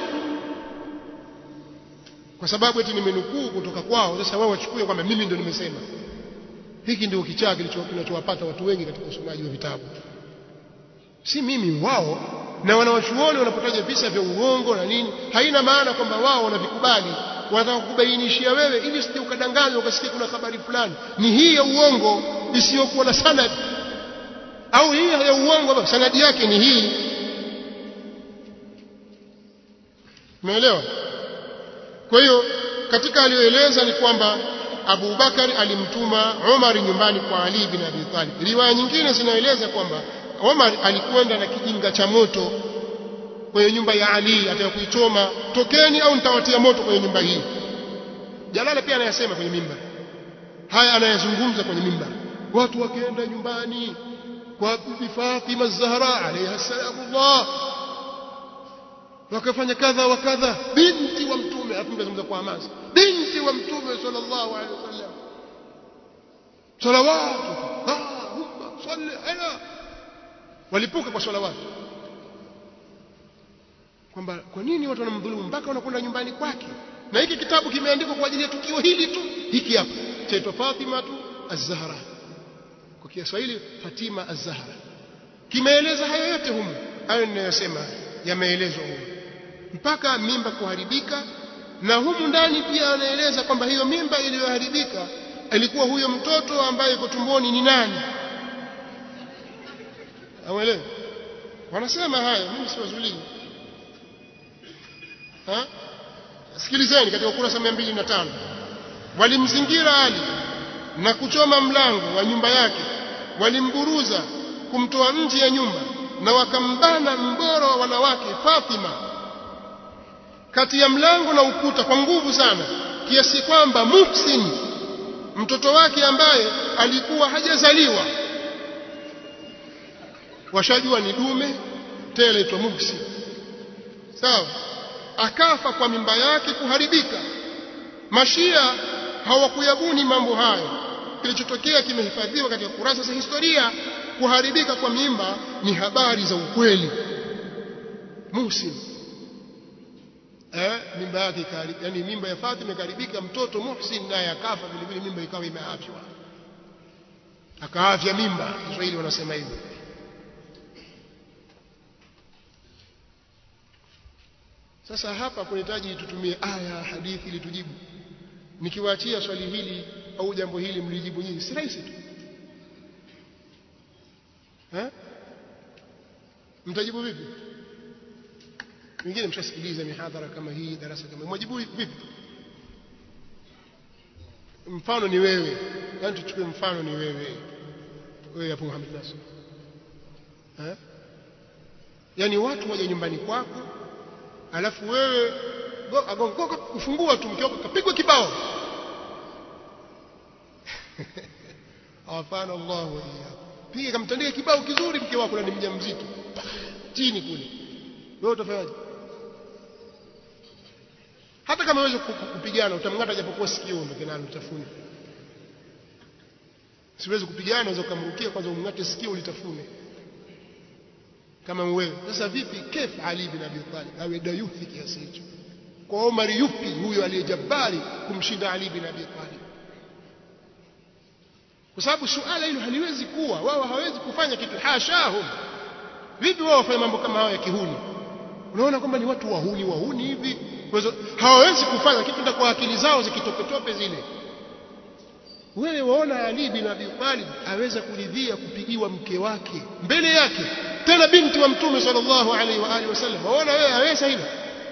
kwa sababu eti nimenukuu kutoka kwao. Sasa wao wachukue kwamba mimi ndio nimesema. Hiki ndio kichaa kinachowapata watu wengi katika usomaji wa vitabu, si mimi, wao. Na wanawachuoni wanapotaja visa vya uongo na nini, haina maana kwamba wao wanavikubali. Wanataka kukubainishia wewe ili usije ukadanganywa ukasikia kuna habari fulani ni hii ya uongo isiyokuwa na sanad, au hii ya uongo sanadi yake ni hii. Umeelewa? Kwa hiyo katika aliyoeleza ni kwamba Abu Bakar alimtuma Umar nyumbani kwa Ali bin Abi Talib. Riwaya nyingine zinaeleza kwamba Umar alikwenda na kijinga cha moto kwenye nyumba ya Ali, atakuichoma, tokeni au nitawatia moto kwenye nyumba hii. Jalala pia anayasema kwenye mimbar haya, anayazungumza kwenye mimbar. Watu wakaenda nyumbani kwa Bibi Fatima Az-Zahra alayha salamullah, wakafanya kadha wa kadha, binti wa Mtume. Hapo tunazungumza kwa hamasa, binti wa Mtume sallallahu alayhi wasallam, salawatu Allahumma salli ala. Walipuka kwa salawatu, kwamba kwa nini watu wanamdhulumu mpaka wanakwenda nyumbani kwake. Na hiki kitabu kimeandikwa kwa ajili ya tukio hili tu. Hiki hapa chaitwa Fatima Az-Zahra, kwa Kiswahili Fatima Az-Zahra. Kimeeleza hayo yote humu, hayo ninayosema yameelezwa humu, mpaka mimba kuharibika. Na humu ndani pia anaeleza kwamba hiyo mimba iliyoharibika alikuwa huyo mtoto ambaye yuko tumboni ni nani. Aelewe. Wanasema haya, mimi siwazulii. Sikilizeni katika ukurasa 205. Walimzingira Ali na kuchoma mlango wa nyumba yake, walimburuza kumtoa nje ya nyumba na wakambana mbora wa wanawake Fatima kati ya mlango na ukuta kwa nguvu sana, kiasi kwamba Muhsin mtoto wake ambaye alikuwa hajazaliwa, washajua ni dume tele itwa Muhsin, sawa, akafa kwa mimba yake kuharibika. Mashia hawakuyabuni mambo hayo. Kilichotokea kimehifadhiwa katika kurasa za historia. Kuharibika kwa mimba ni habari za ukweli. Muhsin mimba yake ikaribika, yani mimba ya Fatima ikaribika, mtoto Muhsin naye akafa vile vile, mimba ikawa imeafywa, akaafya mimba. Kiswahili wanasema hivyo. Sasa hapa kunahitaji tutumie aya, hadithi ili tujibu. Nikiwaachia swali hili au jambo hili mlijibu nyinyi, si rahisi tu. Mtajibu vipi? Wengine mshasikiliza mihadhara kama hii, darasa kama hii, mwajibu vipi? Mfano ni wewe, yani tuchukue mfano ni wewe hapo Muhammad Nasr. Yani watu waje nyumbani kwako, alafu wewe agongoka kufungua tu, mke wako kapigwa kibao. Afana Allah wa iyyakum. piga kamtandika kibao kizuri mke wako na ni mjamzito chini kule, wewe utafanyaje? Hata kama uweze kupigana utamngata japokuwa sikio ndo kinalo utafune. Siwezi kupigana, unaweza kumrukia kwanza umngate sikio ulitafune kama wewe. Sasa vipi kif Ali bin Abi Talib awe dayuthi kiasi hicho? Kwa Umar yupi huyo aliyejabari kumshinda Ali bin Abi Talib? Kwa sababu suala hilo haliwezi kuwa, wao hawezi kufanya kitu, hashahum. Vipi wao wafanye mambo kama hayo ya kihuni? Unaona kwamba ni watu wahuni hivi, hawawezi kufanya kitu kwa akili zao zikitopetope zile. Wewe waona Ali bin Abi Talib aweza kuridhia kupigiwa mke wake mbele yake, tena binti wa Mtume sallallahu alaihi wa alihi wasallam? Waona wewe aweza hilo?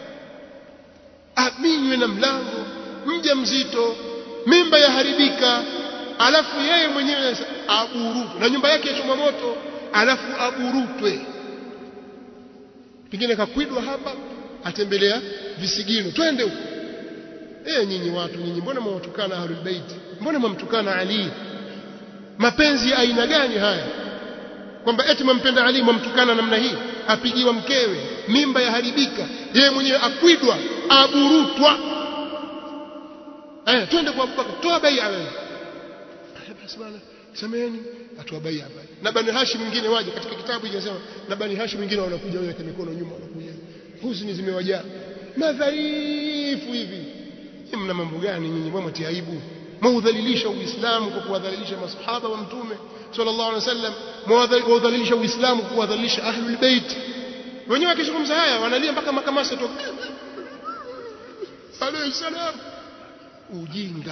Aminywe na mlango, mjamzito, mimba yaharibika, alafu yeye mwenyewe aburutwe na nyumba yake yachomwa moto, alafu aburutwe, pengine kakwidwa hapa atembelea visigino, twende huko. Nyinyi watu nyinyi, mbona mwatukana Ahlul Bait? Mbona mwamtukana Ali? Mapenzi ya aina gani haya, kwamba eti mwampenda Ali mwamtukana namna hii? Apigiwa mkewe, mimba yaharibika, yeye mwenyewe akwidwa, aburutwa. Twende kwa Abubakar, toa bai'a wewe. Basi bwana semeni, atoa bai'a hapa. Na Bani Hashim mwingine waje, katika kitabu inasema na Bani Hashim mwingine wanakuja waweka mikono nyuma, wanakuja huzuni zimewajaa, madhaifu hivi. Mna mambo gani nyinyi? Mbona mtia aibu? Mwaudhalilisha Uislamu kwa kuwadhalilisha masahaba wa Mtume sallallahu alaihi wasallam, mwaudhalilisha Uislamu kwa kuwadhalilisha Ahlul Bait. Wenyewe wakizungumza haya wanalia mpaka makamasa tu alayhi salam. Ujinga.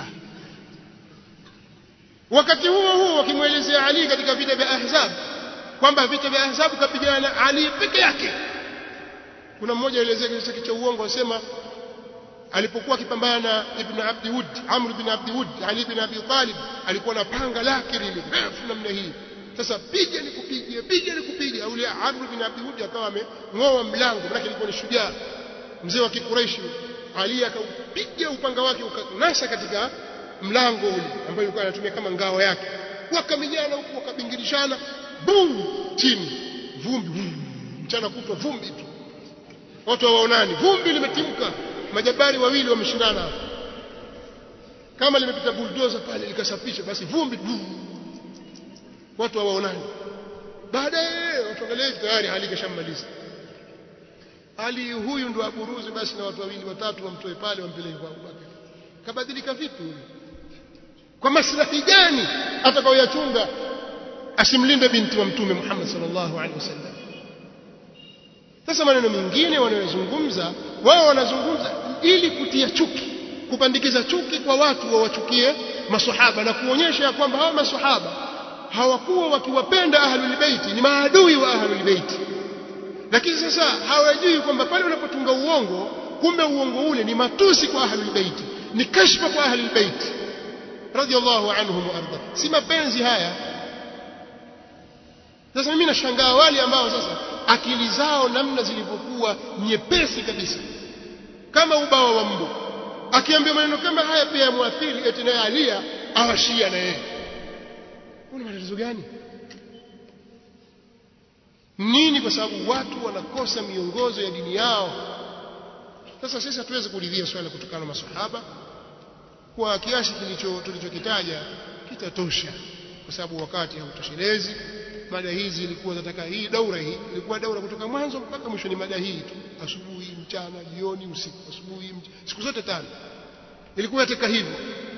Wakati huo wakimuelezea Ali katika vita vya Ahzab kwamba vita vya Ahzab kapigana Ali peke yake. Kuna mmoja alielezea kisa cha uongo, anasema alipokuwa akipambana na Ibn Abdi Wud, Amr ibn Abdi Wud, Ali ibn Abi Talib alikuwa na panga lake lile refu namna hii. Sasa piga nikupige, yule Amr ibn Abdi Wud akawa ameng'oa mlango, maana ilikuwa ni shujaa mzee wa Kikureishi. Ali akaupiga upanga wake ukanasa katika mlango ule ambao alikuwa anatumia kama ngao yake, wakamenyana huko, wakabingirishana, boom, chini vumbi, mchana kutwa vumbi tu, watu hawaonani, vumbi limetimka, majabari wawili wameshindana hapo, kama limepita bulldozer pale likasafisha, basi vumbi, watu hawaonani. Baadaye watu angalia tayari Ali kashammaliza. Ali huyu ndo aburuzi basi na watu wawili watatu wamtoe pale wampeleke kwa Abubakar. Kabadilika vipi huyu? Kwa maslahi gani atakayoyachunga asimlinde binti wa Mtume Muhammad sallallahu alaihi wasallam? Sasa maneno mengine wanayozungumza wao, wanazungumza ili kutia chuki, kupandikiza chuki kwa watu wawachukie maswahaba na kuonyesha ya kwamba hao maswahaba hawakuwa wakiwapenda Ahlul Bait, ni maadui wa Ahlul Bait. Lakini sasa hawajui kwamba pale unapotunga uongo, kumbe uongo ule ni matusi kwa Ahlul Bait, ni kashfa kwa Ahlul Bait radiyallahu anhum wa arda. Si mapenzi haya. Sasa mimi nashangaa wale ambao sasa akili zao namna zilivyokuwa nyepesi kabisa kama ubawa wa mbu, akiambia maneno kama haya pia yamwathiri, eti naye alia awashia na yeye. Una matatizo gani? Nini? Kwa sababu watu wanakosa miongozo ya dini yao. Sasa sisi hatuwezi kuridhia swala kutokana na maswahaba. Kwa kiasi tulichokitaja kitatosha, kwa sababu wakati hautoshelezi. Mada hizi ilikuwa nataka hii daura hii ilikuwa daura kutoka mwanzo mpaka mwisho, ni mada hii tu, asubuhi, mchana, jioni, usiku, asubuhi, siku zote 5 ilikuwa nataka hivyo.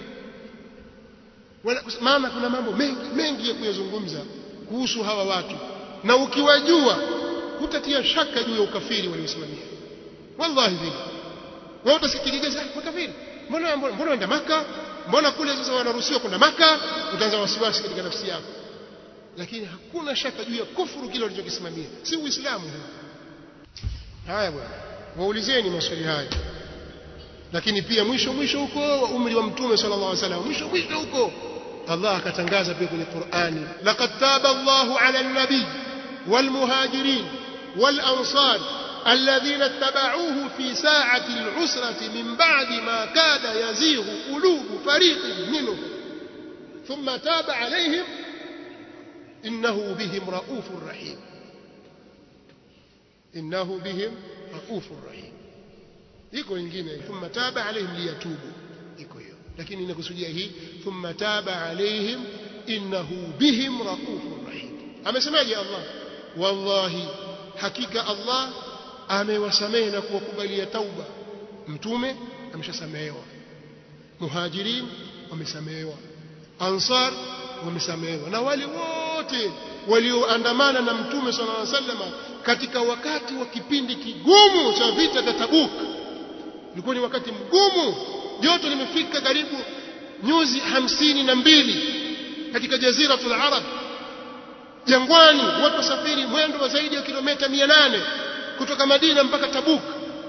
Maana kuna mambo mengi ya kuyazungumza kuhusu hawa watu, na ukiwajua hutatia shaka juu ya ukafiri waliosimamia. Wallahi vile wao utasikiliza makafiri, mbona wanaenda Maka, mbona kule sasa wanaruhusiwa kwenda Maka, utaanza wasiwasi katika nafsi yako. Lakini hakuna shaka juu ya kufuru kile walichokisimamia, si Uislamu huu. Haya bwana, waulizeni maswali haya. Lakini pia mwisho huko wa umri wa Mtume sallallahu alaihi wasallam, mwisho huko Allah akatangaza pia kwenye Qur'ani, laqad taba Allahu 'ala an-nabiy wal muhajirin wal ansar alladhina ittaba'uhu fi sa'ati al-'usrati min ba'di ma kada yazighu qulubu fariqin minhum thumma taba 'alayhim innahu bihim raufur rahim, innahu bihim raufur rahim. iko nyingine thumma taba alaihim liyatubu, iko hiyo, lakini inakusudia hii thumma taba alaihim innahu bihim raufur rahim. amesemaje Allah? wallahi, hakika Allah amewasamehe na kuwakubalia tauba. mtume ameshasamehewa, muhajirin wamesamehewa, ansar wamesamehewa, na wale wote walioandamana na mtume sallallahu alaihi wasallam katika wakati wa kipindi kigumu cha vita vya Tabuk. Ilikuwa ni wakati mgumu, joto limefika karibu nyuzi 52 katika jaziratul Arab, jangwani, watu wasafiri mwendo wa zaidi ya kilomita 800 kutoka Madina mpaka Tabuk.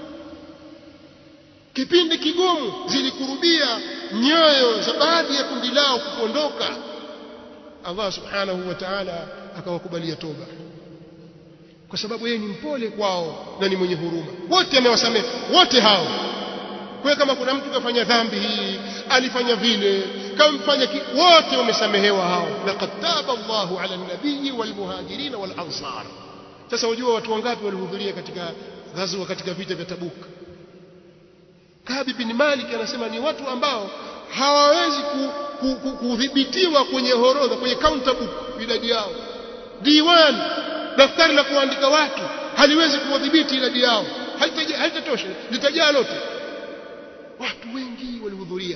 Kipindi kigumu, zilikurubia nyoyo za baadhi ya kundi lao kupondoka. Allah subhanahu wa ta'ala akawakubalia toba, kwa sababu yeye ni mpole kwao na ni mwenye huruma. Wote amewasamehe wote hao. Kwa kama kuna mtu kafanya dhambi hii, alifanya vile, kamfanya wote wamesamehewa hao. Laqad taba Allahu ala an-nabiyyi wal muhajirin wal ansar. Sasa unajua watu wangapi walihudhuria katika ghazwa, katika vita vya Tabuk? Kabi bin Malik anasema ni watu ambao hawawezi kudhibitiwa kwenye horodha, kwenye counter book idadi yao. Diwan, daftari la kuandika watu, haliwezi kuwadhibiti idadi yao, haitatosha, litajaa lote. Watu wengi walihudhuria,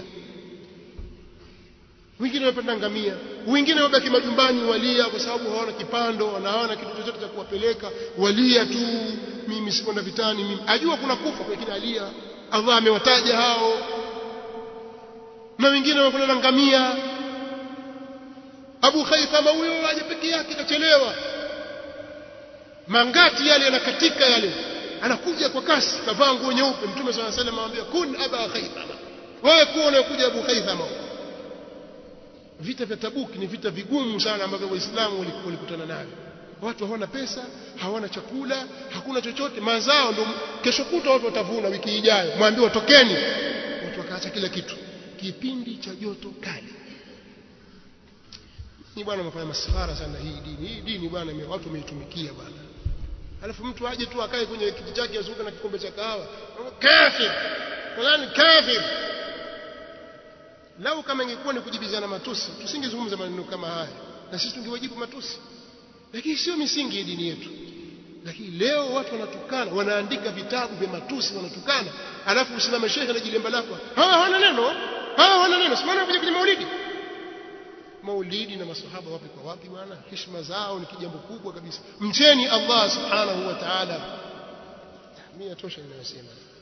wengine wamepanda ngamia, wengine wabaki majumbani walia kwa sababu hawana kipando, hawana kitu chochote cha kuwapeleka, walia tu, mimi sikwenda vitani, mimi ajua kuna kufa, lakini alia. Allah amewataja hao. Na wengine wamekwenda na ngamia. Abu Khaythama huyo aje peke yake, kachelewa, mangati yale yanakatika yale, anakuja kwa kasi, kavaa nguo nyeupe. Mtume swalla sallam anamwambia kun Aba Khaythama, wewe kuwa unakuja Abu Khaythama. Vita vya Tabuk ni vita vigumu sana ambavyo Waislamu walikutana navyo. Watu hawana pesa, hawana chakula, hakuna chochote, mazao ndio kesho kutwa watu watavuna, wiki ijayo mwambiwa tokeni, watu wakaacha kila kitu, kipindi cha joto kali. Ni bwana mfanya masfara sana hii dini bwana, watu wameitumikia bwana. Alafu mtu aje tu akae kwenye kiti chake azunguka na kikombe cha kahawa, kafir fulani, kafir. Lau kama ingekuwa ni kujibizana matusi, tusingezungumza maneno kama haya, na sisi tungewajibu matusi, lakini sio misingi ya dini yetu. Lakini leo watu wanatukana, wanaandika vitabu vya matusi, wanatukana, alafu usimame shekhe na jilemba lako, hawana neno, simama kwenye maulidi. Maulidi na masahaba wapi kwa wapi bwana? Heshima zao ni kijambo kubwa kabisa. Mcheni Allah subhanahu wa ta'ala. Mimi natosha ninayosema.